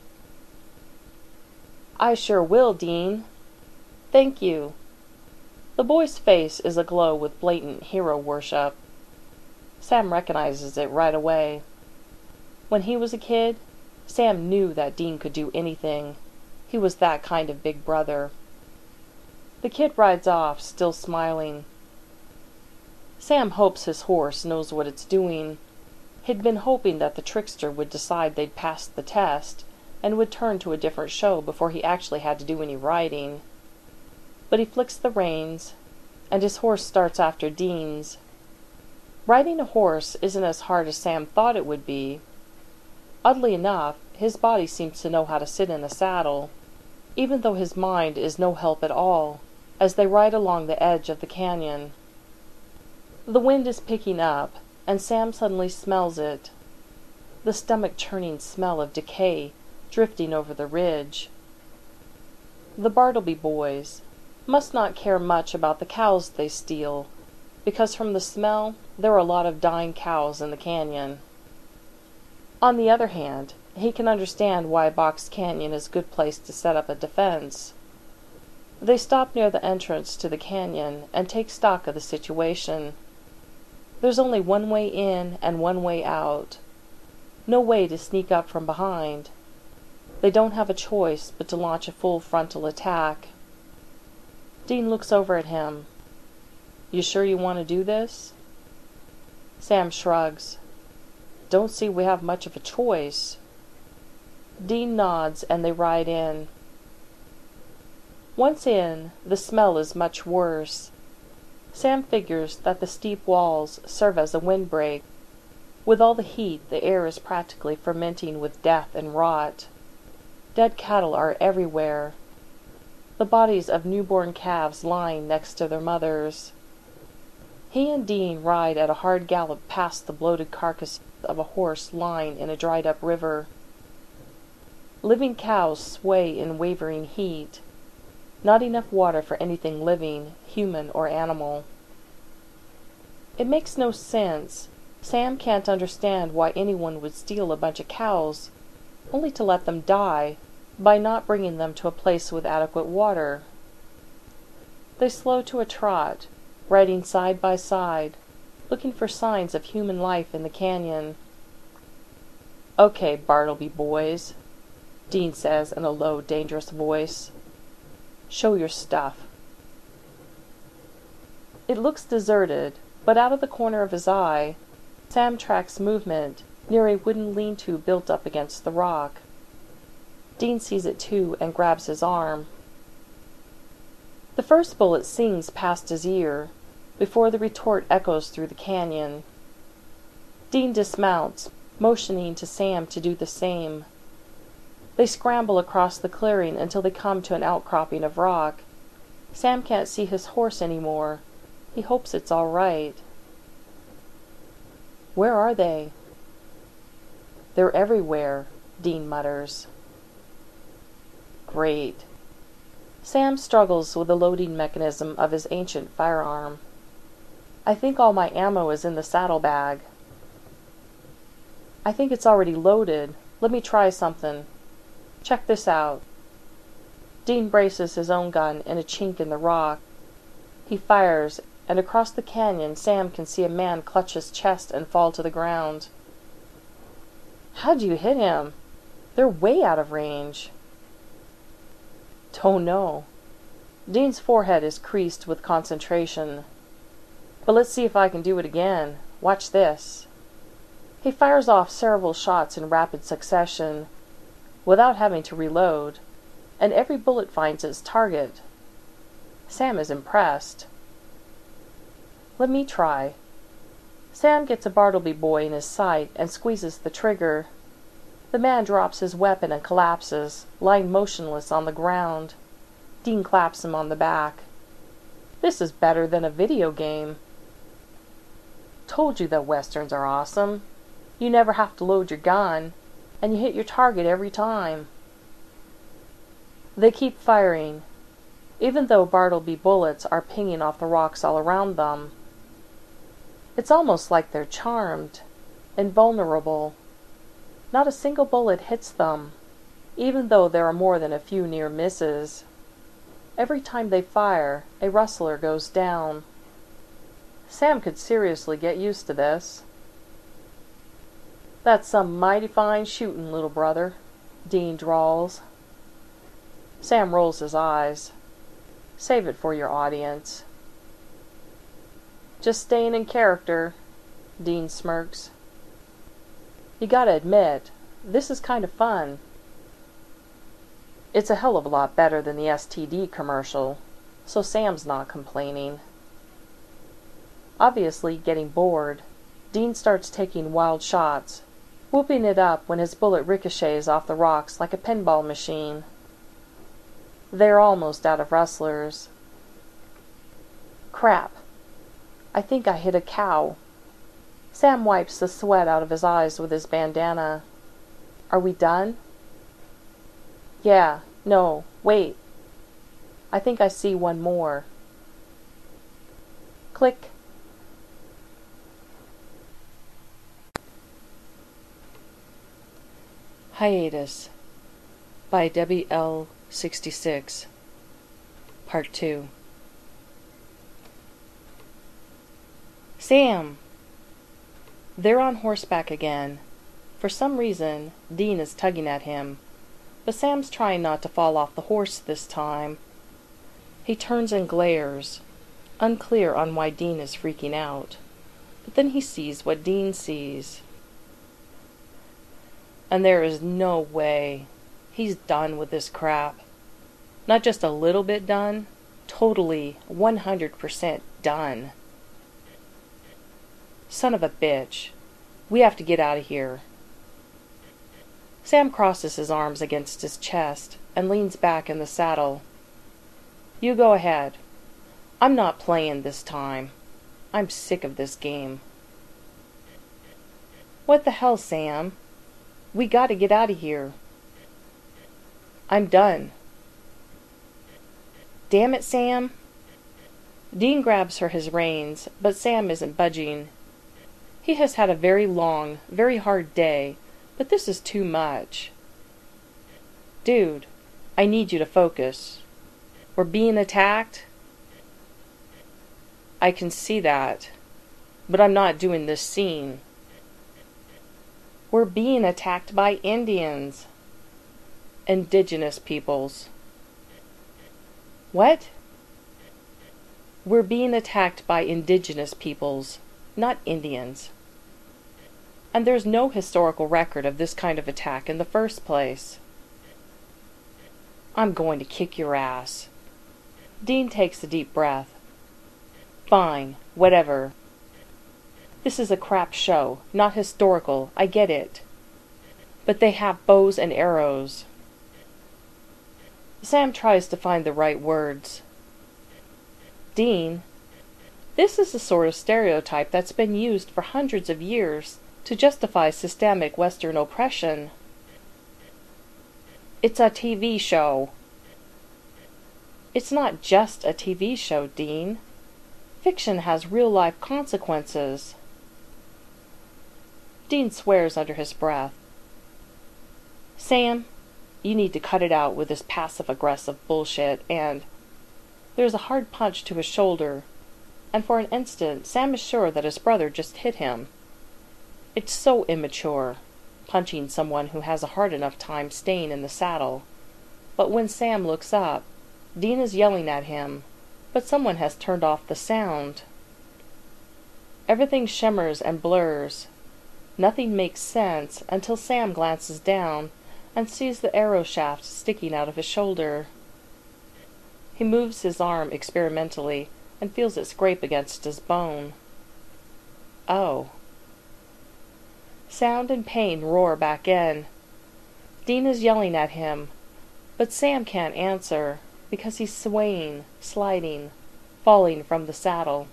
I sure will, Dean. Thank you. The boy's face is aglow with blatant hero worship. Sam recognizes it right away. When he was a kid, Sam knew that Dean could do anything. He was that kind of big brother. The kid rides off, still smiling. Sam hopes his horse knows what it's doing. He'd been hoping that the trickster would decide they'd passed the test, and would turn to a different show before he actually had to do any riding. But he flicks the reins, and his horse starts after Dean's. Riding a horse isn't as hard as Sam thought it would be. Oddly enough, his body seems to know how to sit in a saddle, even though his mind is no help at all, as they ride along the edge of the canyon. The wind is picking up, and Sam suddenly smells it. The stomach-churning smell of decay drifting over the ridge. The Bartleby boys must not care much about the cows they steal, because from the smell there are a lot of dying cows in the canyon. On the other hand, he can understand why Box Canyon is a good place to set up a defense. They stop near the entrance to the canyon and take stock of the situation. There's only one way in and one way out. No way to sneak up from behind. They don't have a choice but to launch a full frontal attack. Dean looks over at him. You sure you want to do this? Sam shrugs. Don't see we have much of a choice. Dean nods and they ride in. Once in, the smell is much worse. Sam figures that the steep walls serve as a windbreak. With all the heat, the air is practically fermenting with death and rot. Dead cattle are everywhere. The bodies of newborn calves lying next to their mothers. He and Dean ride at a hard gallop past the bloated carcass of a horse lying in a dried-up river. Living cows sway in wavering heat. Not enough water for anything living, human or animal. It makes no sense. Sam can't understand why anyone would steal a bunch of cows, only to let them die, by not bringing them to a place with adequate water. They slow to a trot, riding side by side, looking for signs of human life in the canyon. Okay, Bartleby boys, Dean says in a low, dangerous voice. Show your stuff. It looks deserted, but out of the corner of his eye, Sam tracks movement near a wooden lean-to built up against the rock. Dean sees it too and grabs his arm. The first bullet sings past his ear, before the retort echoes through the canyon. Dean dismounts, motioning to Sam to do the same. They scramble across the clearing until they come to an outcropping of rock. Sam can't see his horse anymore. He hopes it's all right. Where are they? They're everywhere, Dean mutters. Great. Sam struggles with the loading mechanism of his ancient firearm. I think all my ammo is in the saddlebag. I think it's already loaded. Let me try something. Check this out. Dean braces his own gun in a chink in the rock. He fires, and across the canyon Sam can see a man clutch his chest and fall to the ground. How'd you hit him? They're way out of range. Don't know. Dean's forehead is creased with concentration. But let's see if I can do it again. Watch this. He fires off several shots in rapid succession, without having to reload, and every bullet finds its target. Sam is impressed. Let me try. Sam gets a Bartleby boy in his sight and squeezes the trigger. The man drops his weapon and collapses, lying motionless on the ground. Dean claps him on the back. This is better than a video game. Told you that westerns are awesome. You never have to load your gun, and you hit your target every time. They keep firing, even though Bartleby bullets are pinging off the rocks all around them. It's almost like they're charmed, invulnerable. Not a single bullet hits them, even though there are more than a few near misses. Every time they fire, a rustler goes down. Sam could seriously get used to this. That's some mighty fine shooting, little brother, Dean drawls. Sam rolls his eyes. Save it for your audience. Just staying in character, Dean smirks. You gotta admit, this is kind of fun. It's a hell of a lot better than the S T D commercial, so Sam's not complaining. Obviously getting bored, Dean starts taking wild shots, whooping it up when his bullet ricochets off the rocks like a pinball machine. They're almost out of rustlers. Crap. I think I hit a cow. Sam wipes the sweat out of his eyes with his bandana. Are we done? Yeah, no, wait. I think I see one more. Click. Hiatus by W L sixty-six Part two. Sam! They're on horseback again. For some reason, Dean is tugging at him, but Sam's trying not to fall off the horse this time. He turns and glares, unclear on why Dean is freaking out, but then he sees what Dean sees. And there is no way. He's done with this crap. Not just a little bit done, totally one hundred percent done. Son of a bitch. We have to get out of here. Sam crosses his arms against his chest and leans back in the saddle. You go ahead. I'm not playing this time. I'm sick of this game. What the hell, Sam? We gotta get out of here. I'm done. Damn it, Sam. Dean grabs for his reins, but Sam isn't budging. He has had a very long, very hard day, but this is too much. Dude, I need you to focus. We're being attacked? I can see that, but I'm not doing this scene. We're being attacked by Indians. Indigenous peoples. What? We're being attacked by indigenous peoples, not Indians. And there's no historical record of this kind of attack in the first place. I'm going to kick your ass. Dean takes a deep breath. Fine, whatever. This is a crap show, not historical, I get it. But they have bows and arrows. Sam tries to find the right words. Dean, this is the sort of stereotype that's been used for hundreds of years to justify systemic Western oppression. It's a T V show. It's not just a T V show, Dean. Fiction has real-life consequences. Dean swears under his breath. Sam, you need to cut it out with this passive-aggressive bullshit, and... There's a hard punch to his shoulder, and for an instant Sam is sure that his brother just hit him. It's so immature, punching someone who has a hard enough time staying in the saddle. But when Sam looks up, Dean is yelling at him, but someone has turned off the sound. Everything shimmers and blurs. Nothing makes sense until Sam glances down and sees the arrow shaft sticking out of his shoulder. He moves his arm experimentally and feels it scrape against his bone. Oh. Sound and pain roar back in. Dean is yelling at him, but Sam can't answer because he's swaying, sliding, falling from the saddle.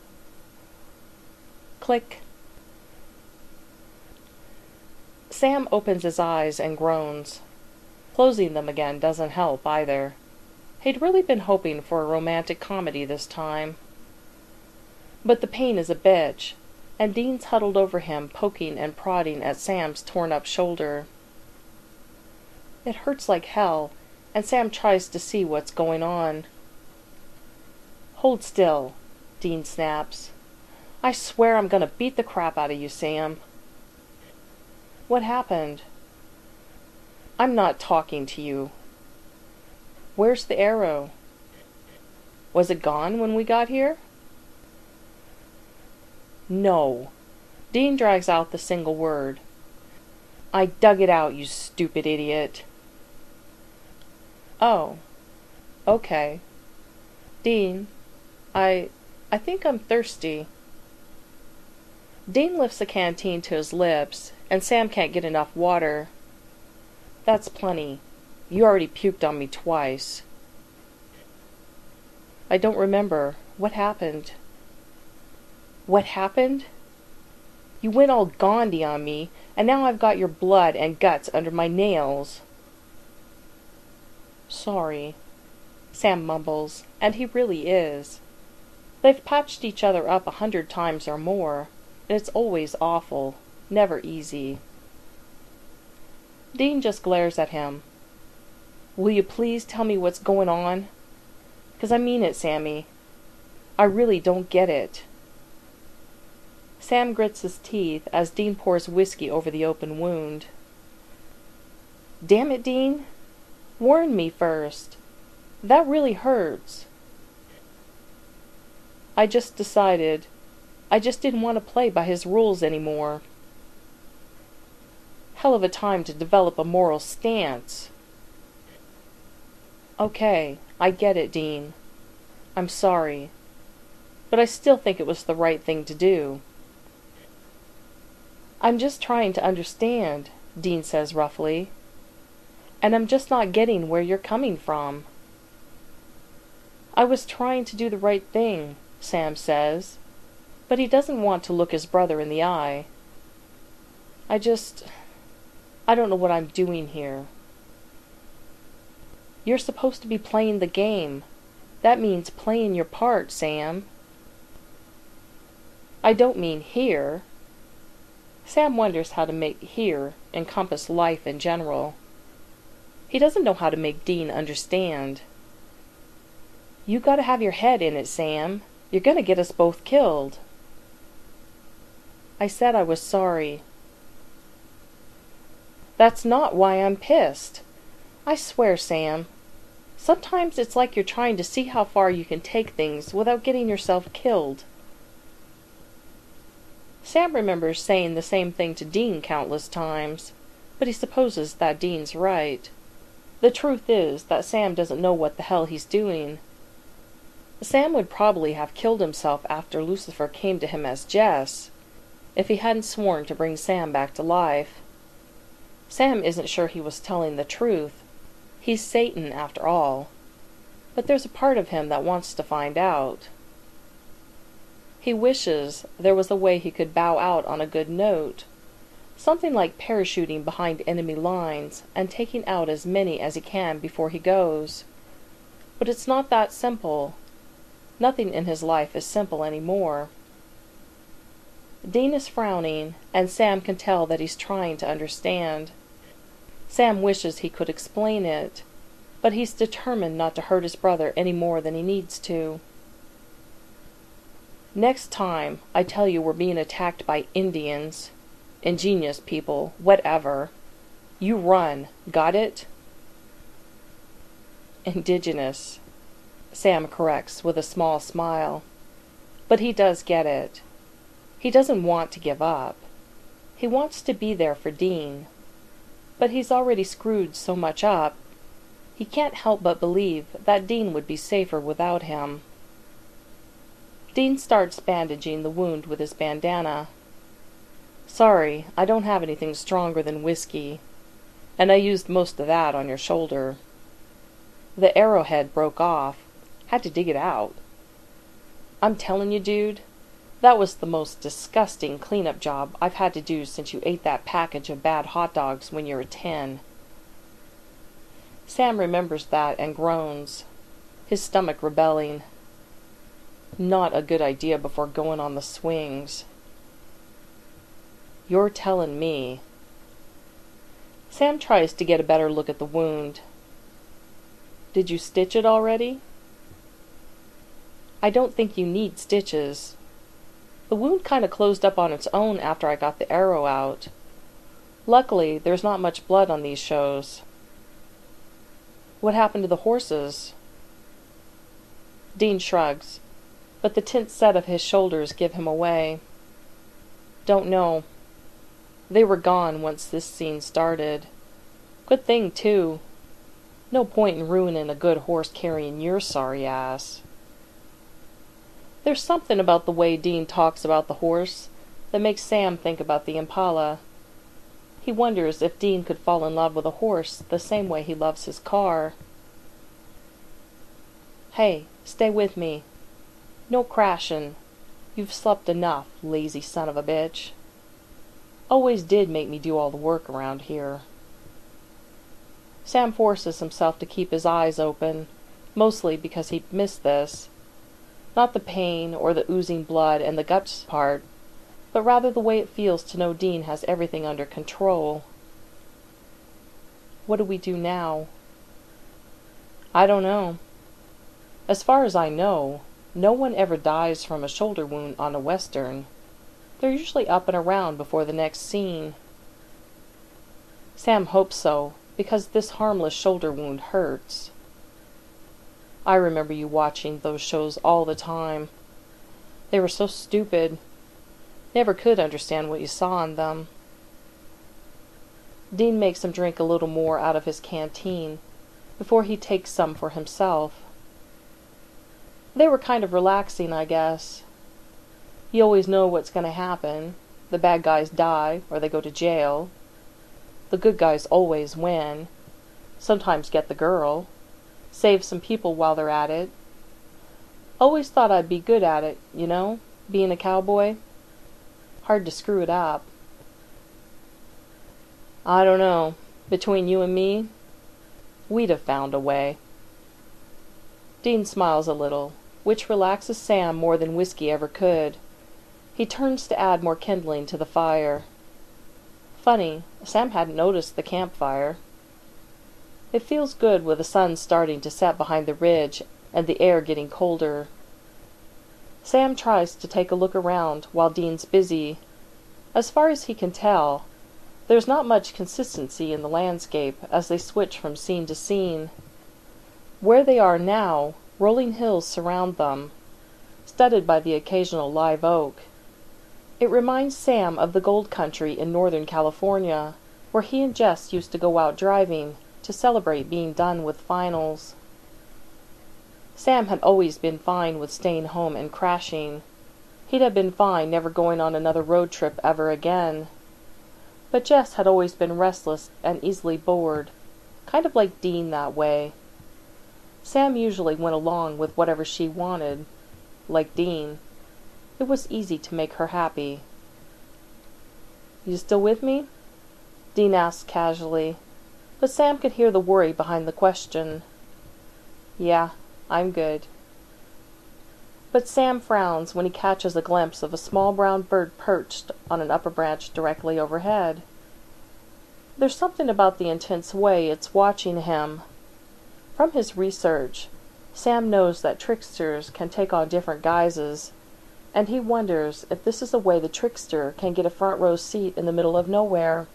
Click. Sam opens his eyes and groans. Closing them again doesn't help either. He'd really been hoping for a romantic comedy this time. But the pain is a bitch, and Dean's huddled over him, poking and prodding at Sam's torn-up shoulder. It hurts like hell, and Sam tries to see what's going on. Hold still, Dean snaps. I swear I'm gonna beat the crap out of you, Sam. What happened? I'm not talking to you. Where's the arrow? Was it gone when we got here? No. Dean drags out the single word. I dug it out, you stupid idiot. Oh. Okay. Dean, I... I think I'm thirsty. Dean lifts the canteen to his lips, and Sam can't get enough water. That's plenty. You already puked on me twice. I don't remember. What happened? What happened? You went all Gandhi on me, and now I've got your blood and guts under my nails. Sorry, Sam mumbles, and he really is. They've patched each other up a hundred times or more, and it's always awful, never easy. Dean just glares at him. Will you please tell me what's going on? 'Cause I mean it, Sammy. I really don't get it. Sam grits his teeth as Dean pours whiskey over the open wound. Damn it, Dean. Warn me first. That really hurts. I just decided. I just didn't want to play by his rules anymore. Hell of a time to develop a moral stance. Okay, I get it, Dean. I'm sorry. But I still think it was the right thing to do. I'm just trying to understand, Dean says roughly. And I'm just not getting where you're coming from. I was trying to do the right thing, Sam says, but he doesn't want to look his brother in the eye. I just... I don't know what I'm doing here. You're supposed to be playing the game. That means playing your part, Sam. I don't mean here. Sam wonders how to make here encompass life in general. He doesn't know how to make Dean understand. You gotta have your head in it, Sam. You're gonna get us both killed. I said I was sorry. That's not why I'm pissed. I swear, Sam. Sometimes it's like you're trying to see how far you can take things without getting yourself killed. Sam remembers saying the same thing to Dean countless times, but he supposes that Dean's right. The truth is that Sam doesn't know what the hell he's doing. Sam would probably have killed himself after Lucifer came to him as Jess, if he hadn't sworn to bring Sam back to life. Sam isn't sure he was telling the truth. He's Satan, after all. But there's a part of him that wants to find out. He wishes there was a way he could bow out on a good note. Something like parachuting behind enemy lines and taking out as many as he can before he goes. But it's not that simple. Nothing in his life is simple anymore. Dean is frowning, and Sam can tell that he's trying to understand. Sam wishes he could explain it, but he's determined not to hurt his brother any more than he needs to. Next time, I tell you we're being attacked by Indians, ingenious people, whatever, you run, got it? Indigenous, Sam corrects with a small smile. But he does get it. He doesn't want to give up. He wants to be there for Dean. But he's already screwed so much up. He can't help but believe that Dean would be safer without him. Dean starts bandaging the wound with his bandana. "Sorry, I don't have anything stronger than whiskey, and I used most of that on your shoulder. The arrowhead broke off. Had to dig it out. I'm telling you, dude, that was the most disgusting cleanup job I've had to do since you ate that package of bad hot dogs when you were ten." Sam remembers that and groans, his stomach rebelling. Not a good idea before going on the swings. "You're telling me." Sam tries to get a better look at the wound. "Did you stitch it already?" "I don't think you need stitches. The wound kind of closed up on its own after I got the arrow out. Luckily, there's not much blood on these shows." "What happened to the horses?" Dean shrugs, but the tense set of his shoulders give him away. "Don't know. They were gone once this scene started. Good thing, too. No point in ruining a good horse carrying your sorry ass." There's something about the way Dean talks about the horse that makes Sam think about the Impala. He wonders if Dean could fall in love with a horse the same way he loves his car. "Hey, stay with me. No crashing. You've slept enough, lazy son of a bitch. Always did make me do all the work around here." Sam forces himself to keep his eyes open, mostly because he'd missed this. Not the pain or the oozing blood and the guts part, but rather the way it feels to know Dean has everything under control. "What do we do now?" "I don't know. As far as I know, no one ever dies from a shoulder wound on a Western. They're usually up and around before the next scene." Sam hopes so, because this harmless shoulder wound hurts. "I remember you watching those shows all the time. They were so stupid. Never could understand what you saw in them." Dean makes him drink a little more out of his canteen, before he takes some for himself. "They were kind of relaxing, I guess. You always know what's going to happen. The bad guys die, or they go to jail. The good guys always win. Sometimes get the girl. Save some people while they're at it. Always thought I'd be good at it, you know, being a cowboy. Hard to screw it up." "I don't know. Between you and me, we'd have found a way." Dean smiles a little, which relaxes Sam more than whiskey ever could. He turns to add more kindling to the fire. Funny, Sam hadn't noticed the campfire. It feels good with the sun starting to set behind the ridge and the air getting colder. Sam tries to take a look around while Dean's busy. As far as he can tell, there's not much consistency in the landscape as they switch from scene to scene. Where they are now, rolling hills surround them, studded by the occasional live oak. It reminds Sam of the gold country in Northern California, where he and Jess used to go out driving to celebrate being done with finals. Sam had always been fine with staying home and crashing. He'd have been fine never going on another road trip ever again. But Jess had always been restless and easily bored, kind of like Dean that way. Sam usually went along with whatever she wanted, like Dean. It was easy to make her happy. "You still with me?" Dean asked casually, but Sam could hear the worry behind the question. "Yeah, I'm good." But Sam frowns when he catches a glimpse of a small brown bird perched on an upper branch directly overhead. There's something about the intense way it's watching him. From his research, Sam knows that tricksters can take on different guises, and he wonders if this is a way the trickster can get a front row seat in the middle of nowhere.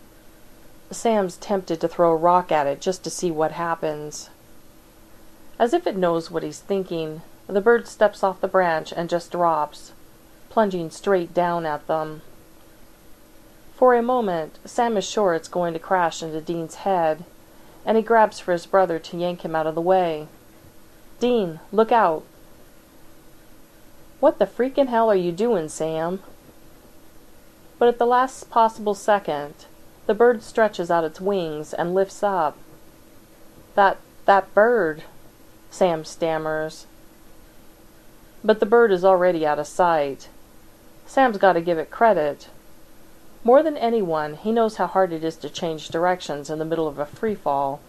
Sam's tempted to throw a rock at it just to see what happens. As if it knows what he's thinking, the bird steps off the branch and just drops, plunging straight down at them. For a moment, Sam is sure it's going to crash into Dean's head, and he grabs for his brother to yank him out of the way. "Dean, look out!" "What the freaking hell are you doing, Sam?" But at the last possible second, the bird stretches out its wings and lifts up. That, that bird," Sam stammers. But the bird is already out of sight. Sam's got to give it credit. More than anyone, he knows how hard it is to change directions in the middle of a free fall.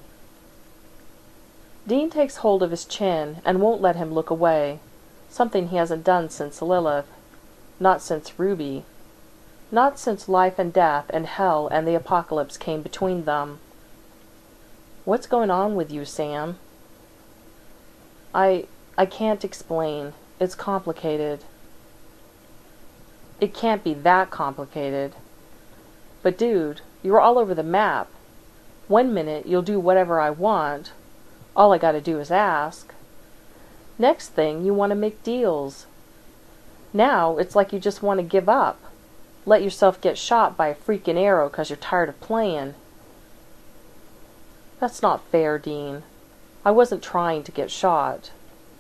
Dean takes hold of his chin and won't let him look away, something he hasn't done since Lilith, not since Ruby, not since life and death and hell and the apocalypse came between them. "What's going on with you, Sam?" I... I can't explain. It's complicated." "It can't be that complicated." "But dude, you're all over the map. One minute you'll do whatever I want. All I gotta do is ask. Next thing you want to make deals. Now it's like you just want to give up. Let yourself get shot by a freaking arrow 'cause you're tired of playing." "That's not fair, Dean. I wasn't trying to get shot."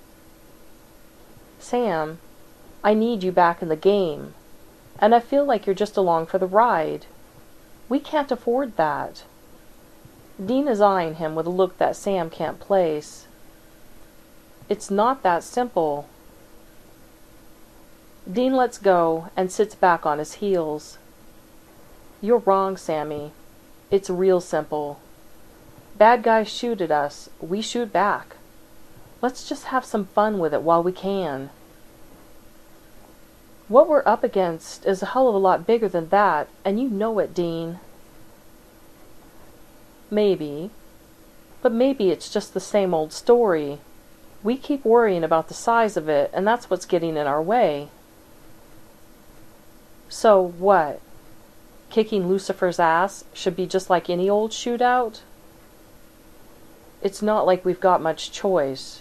"Sam, I need you back in the game. And I feel like you're just along for the ride. We can't afford that." Dean is eyeing him with a look that Sam can't place. "It's not that simple." Dean lets go and sits back on his heels. "You're wrong, Sammy. It's real simple. Bad guys shoot at us, we shoot back. Let's just have some fun with it while we can. What we're up against is a hell of a lot bigger than that, and you know it, Dean." "Maybe. But maybe it's just the same old story. We keep worrying about the size of it, and that's what's getting in our way." "So what? Kicking Lucifer's ass should be just like any old shootout?" "It's not like we've got much choice."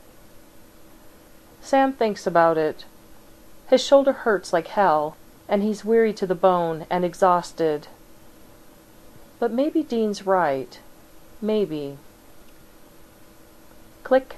Sam thinks about it. His shoulder hurts like hell, and he's weary to the bone and exhausted. But maybe Dean's right. Maybe. Click.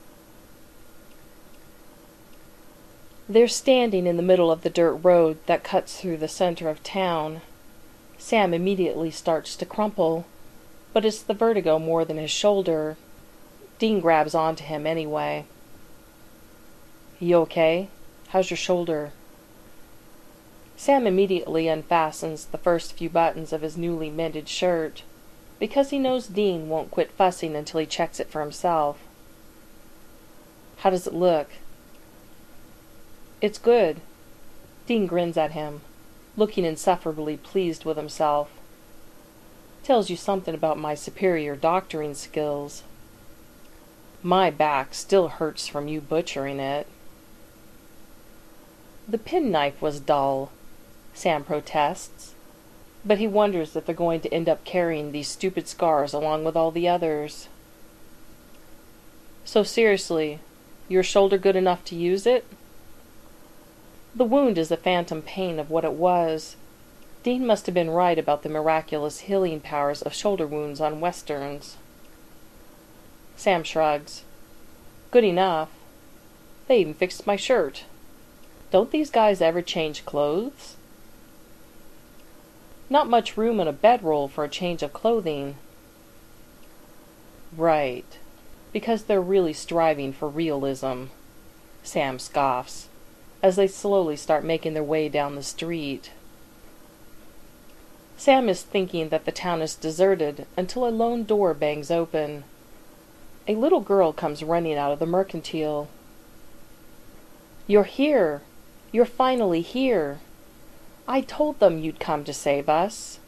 They're standing in the middle of the dirt road that cuts through the center of town. Sam immediately starts to crumple, but it's the vertigo more than his shoulder. Dean grabs onto him anyway. "You okay? How's your shoulder?" Sam immediately unfastens the first few buttons of his newly mended shirt, because he knows Dean won't quit fussing until he checks it for himself. "How does it look?" "It's good." Dean grins at him, looking insufferably pleased with himself. "Tells you something about my superior doctoring skills. My back still hurts from you butchering it." "The penknife was dull," Sam protests, but he wonders if they're going to end up carrying these stupid scars along with all the others. "So seriously, your shoulder good enough to use it?" The wound is a phantom pain of what it was. Dean must have been right about the miraculous healing powers of shoulder wounds on westerns. Sam shrugs. "Good enough. They even fixed my shirt. Don't these guys ever change clothes?" "Not much room in a bedroll for a change of clothing." "Right. Because they're really striving for realism," Sam scoffs, as they slowly start making their way down the street. Sam is thinking that the town is deserted until a lone door bangs open. A little girl comes running out of the mercantile. "You're here! You're finally here! I told them you'd come to save us."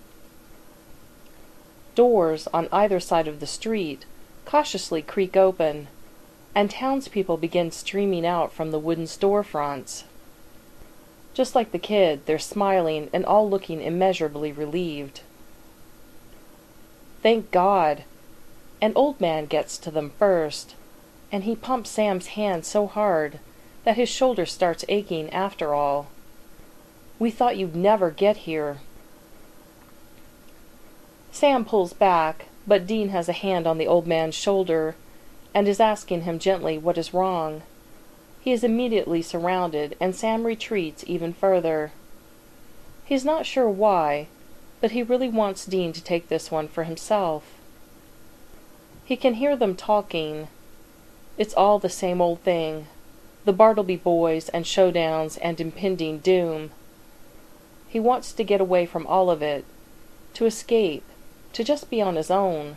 Doors on either side of the street cautiously creak open, and townspeople begin streaming out from the wooden storefronts. Just like the kid, they're smiling and all looking immeasurably relieved. Thank God! An old man gets to them first, and he pumps Sam's hand so hard that his shoulder starts aching after all. "We thought you'd never get here." Sam pulls back, but Dean has a hand on the old man's shoulder, and is asking him gently what is wrong. He is immediately surrounded, and Sam retreats even further. He's not sure why, but he really wants Dean to take this one for himself. He can hear them talking. It's all the same old thing. The Bartleby boys and showdowns and impending doom. He wants to get away from all of it, to escape, to just be on his own.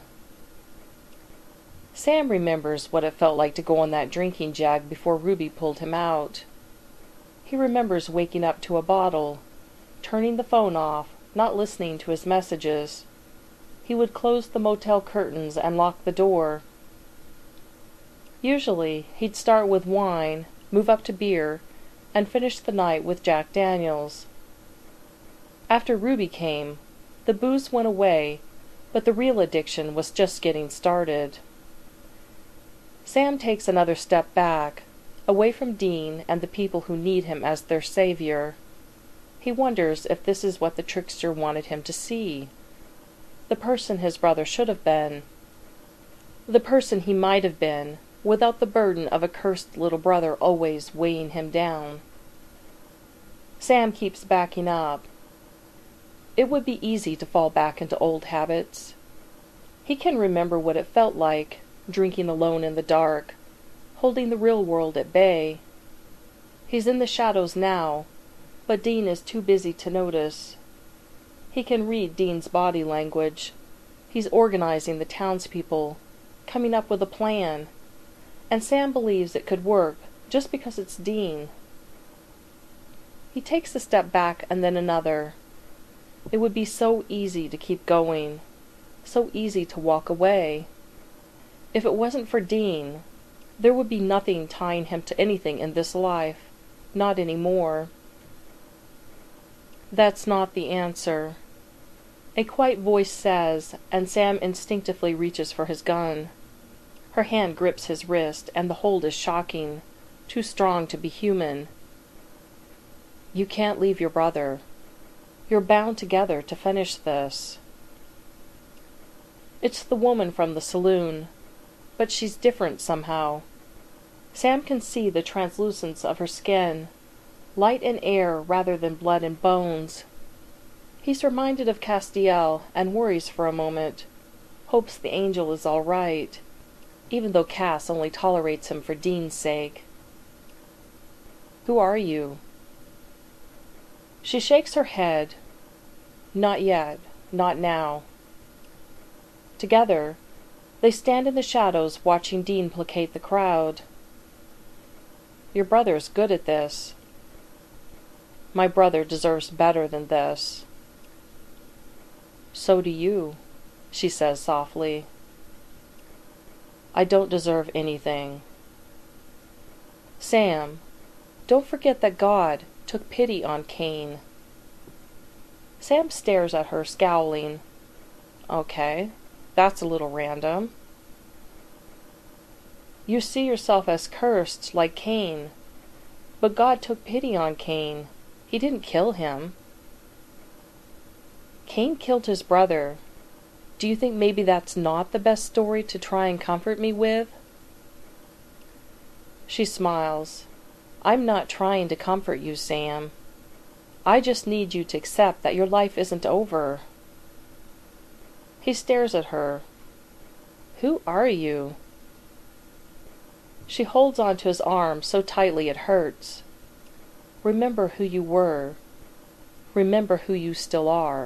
Sam remembers what it felt like to go on that drinking jag before Ruby pulled him out. He remembers waking up to a bottle, turning the phone off, not listening to his messages. He would close the motel curtains and lock the door. Usually, he'd start with wine, move up to beer, and finish the night with Jack Daniels. After Ruby came, the booze went away, but the real addiction was just getting started. Sam takes another step back, away from Dean and the people who need him as their savior. He wonders if this is what the trickster wanted him to see. The person his brother should have been. The person he might have been, without the burden of a cursed little brother always weighing him down. Sam keeps backing up. It would be easy to fall back into old habits. He can remember what it felt like, drinking alone in the dark, holding the real world at bay. He's in the shadows now, but Dean is too busy to notice. He can read Dean's body language. He's organizing the townspeople, coming up with a plan, and Sam believes it could work just because it's Dean. He takes a step back and then another. It would be so easy to keep going, so easy to walk away. If it wasn't for Dean, there would be nothing tying him to anything in this life, not any more. That's not the answer. A quiet voice says, and Sam instinctively reaches for his gun. Her hand grips his wrist, and the hold is shocking, too strong to be human. You can't leave your brother. You're bound together to finish this. It's the woman from the saloon, but she's different somehow. Sam can see the translucence of her skin, light and air rather than blood and bones. He's reminded of Castiel and worries for a moment, hopes the angel is all right, even though Cass only tolerates him for Dean's sake. Who are you? She shakes her head. Not yet, not now. Together, they stand in the shadows watching Dean placate the crowd. Your brother's good at this. My brother deserves better than this. So do you, she says softly. I don't deserve anything. Sam, don't forget that God took pity on Cain. Sam stares at her, scowling. Okay, that's a little random. You see yourself as cursed, like Cain. But God took pity on Cain. He didn't kill him. Cain killed his brother. Do you think maybe that's not the best story to try and comfort me with? She smiles. I'm not trying to comfort you, Sam. I just need you to accept that your life isn't over. He stares at her. Who are you? She holds onto his arm so tightly it hurts. Remember who you were. Remember who you still are.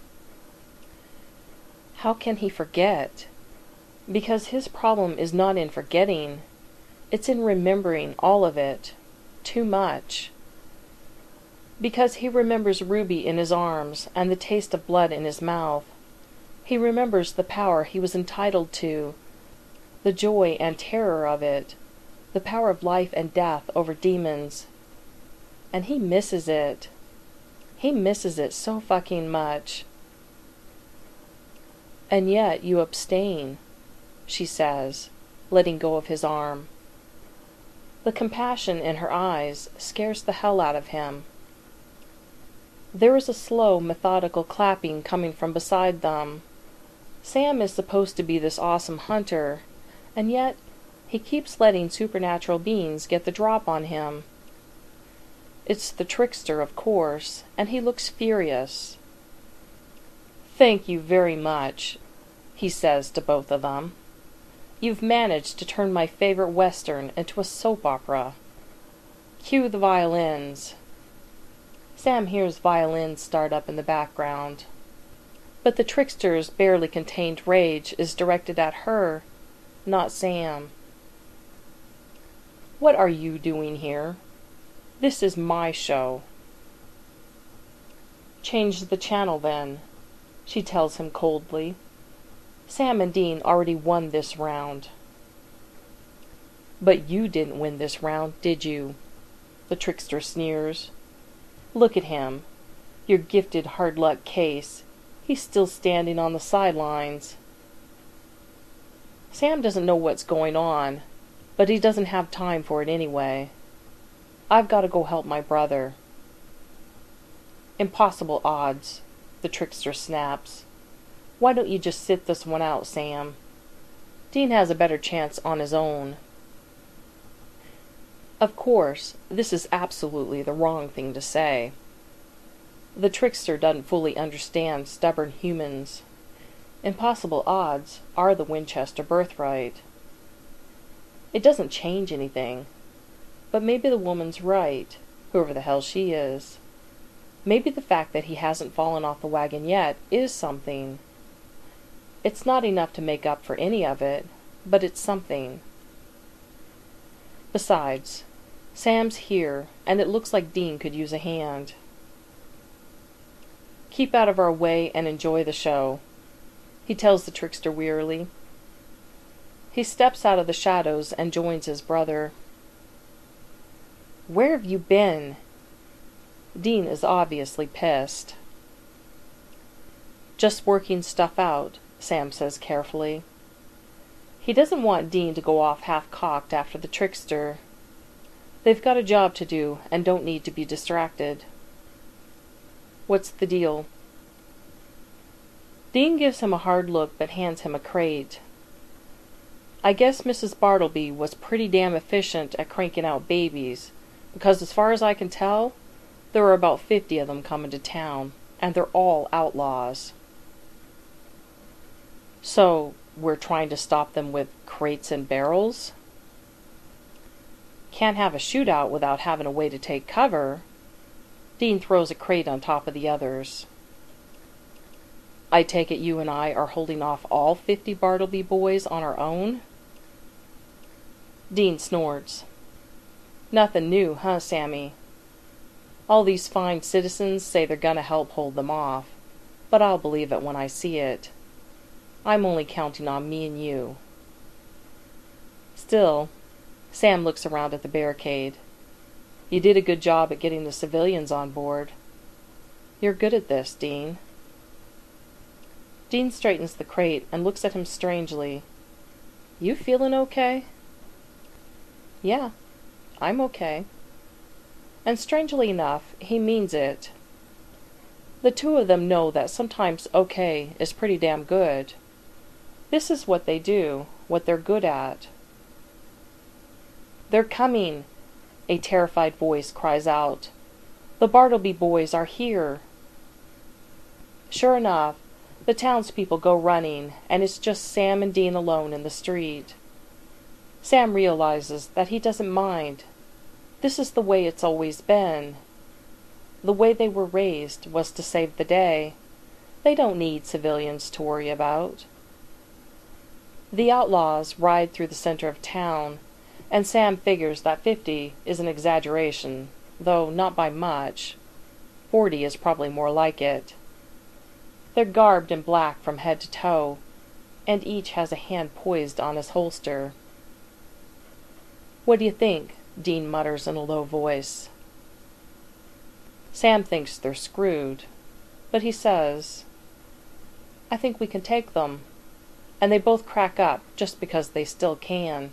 How can he forget? Because his problem is not in forgetting. It's in remembering all of it. Too much. Because he remembers Ruby in his arms and the taste of blood in his mouth. He remembers the power he was entitled to, the joy and terror of it, the power of life and death over demons. And he misses it. He misses it so fucking much. And yet you abstain, she says, letting go of his arm. The compassion in her eyes scares the hell out of him. There is a slow, methodical clapping coming from beside them. Sam is supposed to be this awesome hunter, and yet he keeps letting supernatural beings get the drop on him. It's the trickster, of course, and he looks furious. "Thank you very much," he says to both of them. "You've managed to turn my favorite Western into a soap opera. Cue the violins." Sam hears violins start up in the background. But the trickster's barely contained rage is directed at her, not Sam. "What are you doing here? This is my show." "Change the channel, then," she tells him coldly. "Sam and Dean already won this round." "But you didn't win this round, did you?" the trickster sneers. "Look at him, your gifted hard luck case. He's still standing on the sidelines." Sam doesn't know what's going on, but he doesn't have time for it anyway. "I've got to go help my brother." "Impossible odds," the trickster snaps. "Why don't you just sit this one out, Sam? Dean has a better chance on his own." Of course, this is absolutely the wrong thing to say. The trickster doesn't fully understand stubborn humans. Impossible odds are the Winchester birthright. It doesn't change anything. But maybe the woman's right, whoever the hell she is. Maybe the fact that he hasn't fallen off the wagon yet is something. It's not enough to make up for any of it, but it's something. Besides, Sam's here, and it looks like Dean could use a hand. "Keep out of our way and enjoy the show," he tells the trickster wearily. He steps out of the shadows and joins his brother. "Where have you been?" Dean is obviously pissed. "Just working stuff out," Sam says carefully. He doesn't want Dean to go off half-cocked after the trickster. They've got a job to do and don't need to be distracted. "What's the deal?" Dean gives him a hard look but hands him a crate. "I guess Missus Bartleby was pretty damn efficient at cranking out babies, because as far as I can tell, there are about fifty of them coming to town, and they're all outlaws." "So, we're trying to stop them with crates and barrels?" "Can't have a shootout without having a way to take cover." Dean throws a crate on top of the others. "I take it you and I are holding off all fifty Bartleby boys on our own?" Dean snorts. "Nothing new, huh, Sammy? All these fine citizens say they're gonna help hold them off, but I'll believe it when I see it. I'm only counting on me and you." Still, Sam looks around at the barricade. "You did a good job at getting the civilians on board. You're good at this, Dean." Dean straightens the crate and looks at him strangely. "You feeling okay?" "Yeah, I'm okay." And strangely enough, he means it. The two of them know that sometimes okay is pretty damn good. This is what they do, what they're good at. "They're coming!" a terrified voice cries out. "The Bartleby boys are here!" Sure enough, the townspeople go running, and it's just Sam and Dean alone in the street. Sam realizes that he doesn't mind. This is the way it's always been. The way they were raised was to save the day. They don't need civilians to worry about. The outlaws ride through the center of town, and Sam figures that fifty is an exaggeration, though not by much. Forty is probably more like it. They're garbed in black from head to toe, and each has a hand poised on his holster. "What do you think?" Dean mutters in a low voice. Sam thinks they're screwed, but he says, "I think we can take them," and they both crack up just because they still can.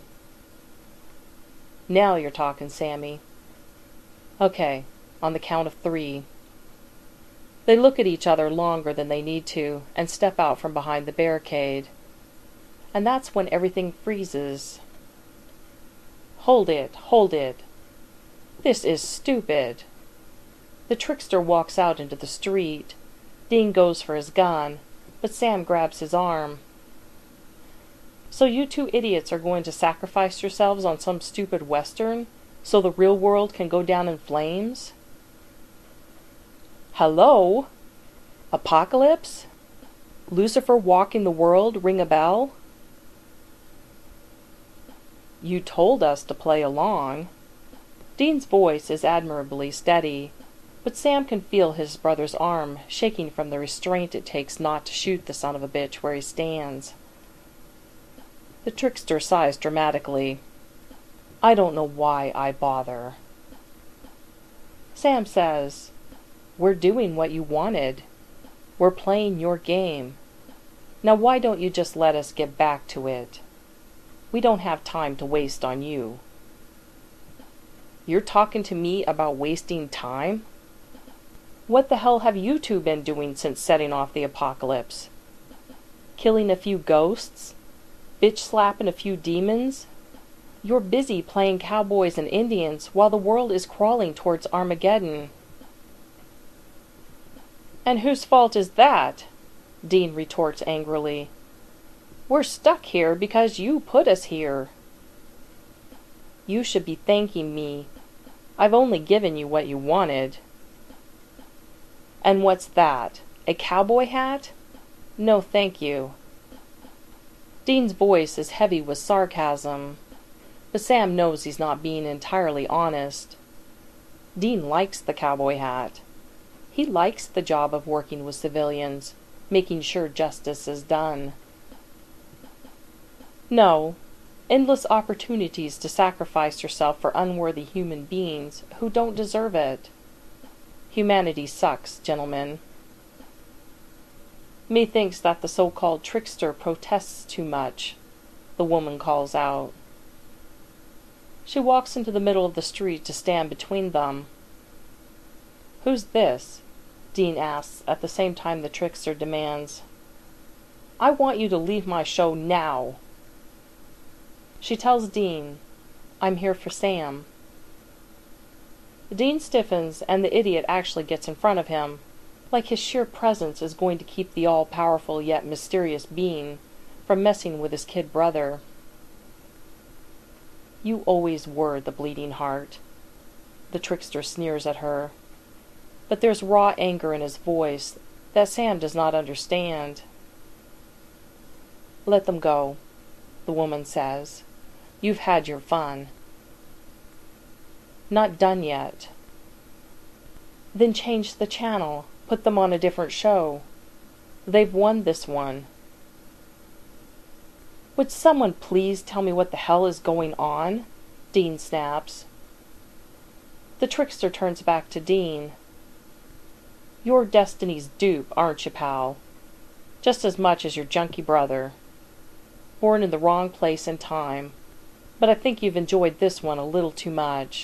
"Now you're talking, Sammy. Okay, on the count of three." They look at each other longer than they need to, and step out from behind the barricade. And that's when everything freezes. Hold it, hold it. This is stupid. The trickster walks out into the street. Dean goes for his gun, but Sam grabs his arm. So you two idiots are going to sacrifice yourselves on some stupid western, so the real world can go down in flames? Hello? Apocalypse? Lucifer walking the world ring a bell? You told us to play along. Dean's voice is admirably steady, but Sam can feel his brother's arm shaking from the restraint it takes not to shoot the son of a bitch where he stands. The trickster sighs dramatically. I don't know why I bother. Sam says, We're doing what you wanted. We're playing your game. Now why don't you just let us get back to it? We don't have time to waste on you. You're talking to me about wasting time? What the hell have you two been doing since setting off the apocalypse? Killing a few ghosts? Bitch slapping a few demons? You're busy playing cowboys and Indians while the world is crawling towards Armageddon. And whose fault is that? Dean retorts angrily. We're stuck here because you put us here. You should be thanking me. I've only given you what you wanted. And what's that? A cowboy hat? No, thank you. Dean's voice is heavy with sarcasm, but Sam knows he's not being entirely honest. Dean likes the cowboy hat. He likes the job of working with civilians, making sure justice is done. No, endless opportunities to sacrifice yourself for unworthy human beings who don't deserve it. Humanity sucks, gentlemen. Methinks that the so-called trickster protests too much, the woman calls out. She walks into the middle of the street to stand between them. Who's this? Dean asks at the same time the trickster demands. I want you to leave my show now. She tells Dean, I'm here for Sam. Dean stiffens and the idiot actually gets in front of him, like his sheer presence is going to keep the all-powerful yet mysterious being from messing with his kid brother. You always were the bleeding heart. The trickster sneers at her, but there's raw anger in his voice that Sam does not understand. Let them go, the woman says. You've had your fun. Not done yet. Then change the channel. Put them on a different show. They've won this one. Would someone please tell me what the hell is going on? Dean snaps. The trickster turns back to Dean. You're Destiny's dupe, aren't you, pal? Just as much as your junkie brother. Born in the wrong place and time. But I think you've enjoyed this one a little too much.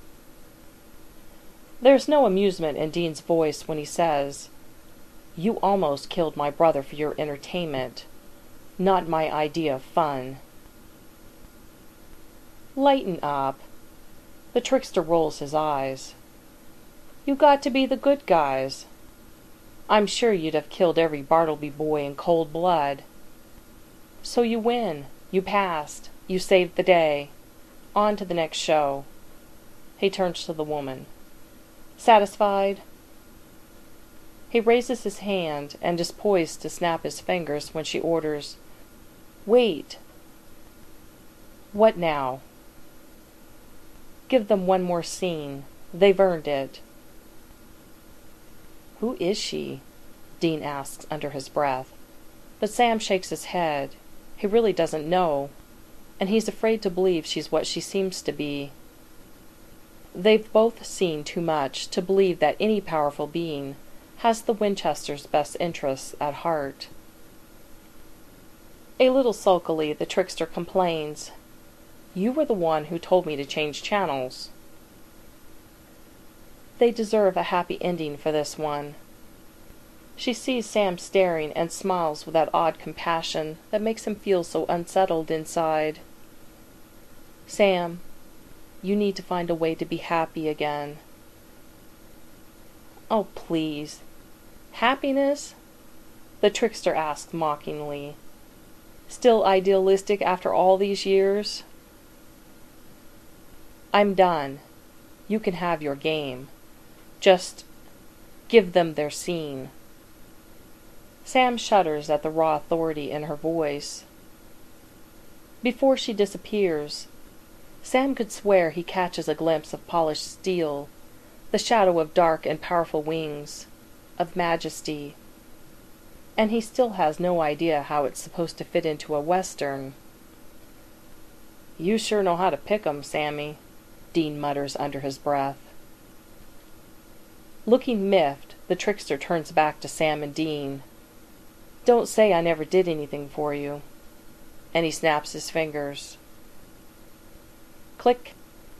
There's no amusement in Dean's voice when he says, You almost killed my brother for your entertainment. Not my idea of fun. Lighten up. The trickster rolls his eyes. You got to be the good guys. I'm sure you'd have killed every Bartleby boy in cold blood. So you win. You passed. You saved the day. On to the next show. He turns to the woman. Satisfied? He raises his hand and is poised to snap his fingers when she orders, Wait. What now? Give them one more scene. They've earned it. Who is she? Dean asks under his breath. But Sam shakes his head. He really doesn't know, and he's afraid to believe she's what she seems to be. They've both seen too much to believe that any powerful being has the Winchesters' best interests at heart. A little sulkily, the trickster complains, You were the one who told me to change channels. They deserve a happy ending for this one. She sees Sam staring and smiles with that odd compassion that makes him feel so unsettled inside. Sam, you need to find a way to be happy again. Oh, please. Happiness? The trickster asked mockingly. Still idealistic after all these years? I'm done. You can have your game. Just give them their scene. Sam shudders at the raw authority in her voice. Before she disappears, Sam could swear he catches a glimpse of polished steel, the shadow of dark and powerful wings, of majesty. And he still has no idea how it's supposed to fit into a western. You sure know how to pick 'em, Sammy, Dean mutters under his breath. Looking miffed, the trickster turns back to Sam and Dean. Don't say I never did anything for you. And he snaps his fingers. Click.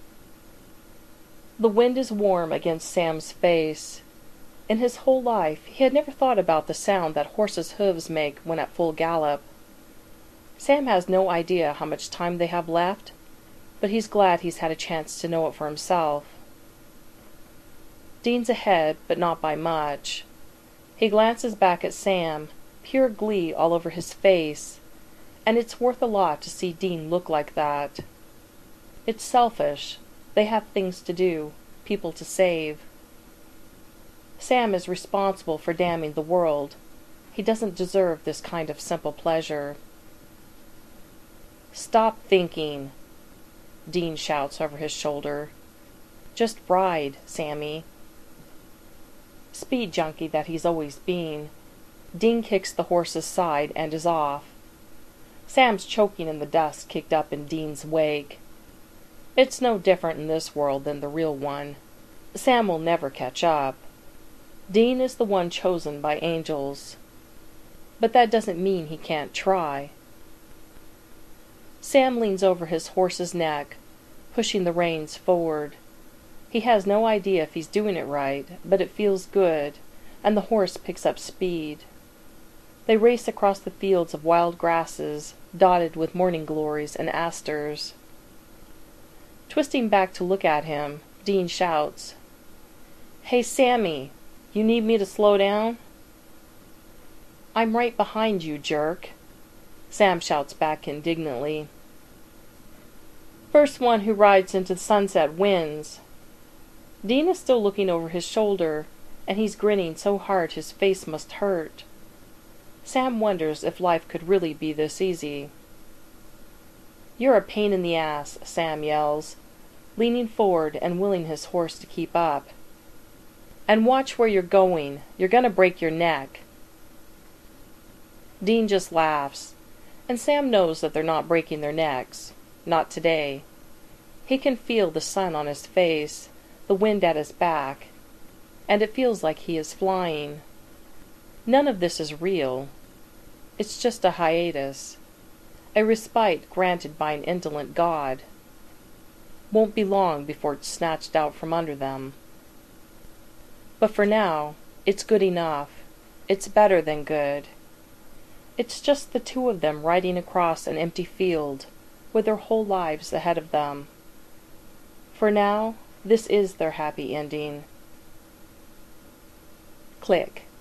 The wind is warm against Sam's face. In his whole life, he had never thought about the sound that horses' hooves make when at full gallop. Sam has no idea how much time they have left, but he's glad he's had a chance to know it for himself. Dean's ahead, but not by much. He glances back at Sam, pure glee all over his face, and it's worth a lot to see Dean look like that. It's selfish. They have things to do, people to save. Sam is responsible for damning the world. He doesn't deserve this kind of simple pleasure. Stop thinking, Dean shouts over his shoulder. Just ride, Sammy. Speed junkie that he's always been, Dean kicks the horse's side and is off. Sam's choking in the dust kicked up in Dean's wake. It's no different in this world than the real one. Sam will never catch up. Dean is the one chosen by angels. But that doesn't mean he can't try. Sam leans over his horse's neck, pushing the reins forward. He has no idea if he's doing it right, but it feels good, and the horse picks up speed. They race across the fields of wild grasses, dotted with morning glories and asters. Twisting back to look at him, Dean shouts, Hey, Sammy, you need me to slow down? I'm right behind you, jerk, Sam shouts back indignantly. First one who rides into the sunset wins. Dean is still looking over his shoulder, and he's grinning so hard his face must hurt. Sam wonders if life could really be this easy. You're a pain in the ass, Sam yells, leaning forward and willing his horse to keep up. And watch where you're going. You're gonna break your neck. Dean just laughs, and Sam knows that they're not breaking their necks. Not today. He can feel the sun on his face, the wind at his back, and it feels like he is flying. None of this is real. It's just a hiatus, a respite granted by an indolent god. Won't be long before it's snatched out from under them. But for now, it's good enough. It's better than good. It's just the two of them riding across an empty field, with their whole lives ahead of them. For now, this is their happy ending. Click.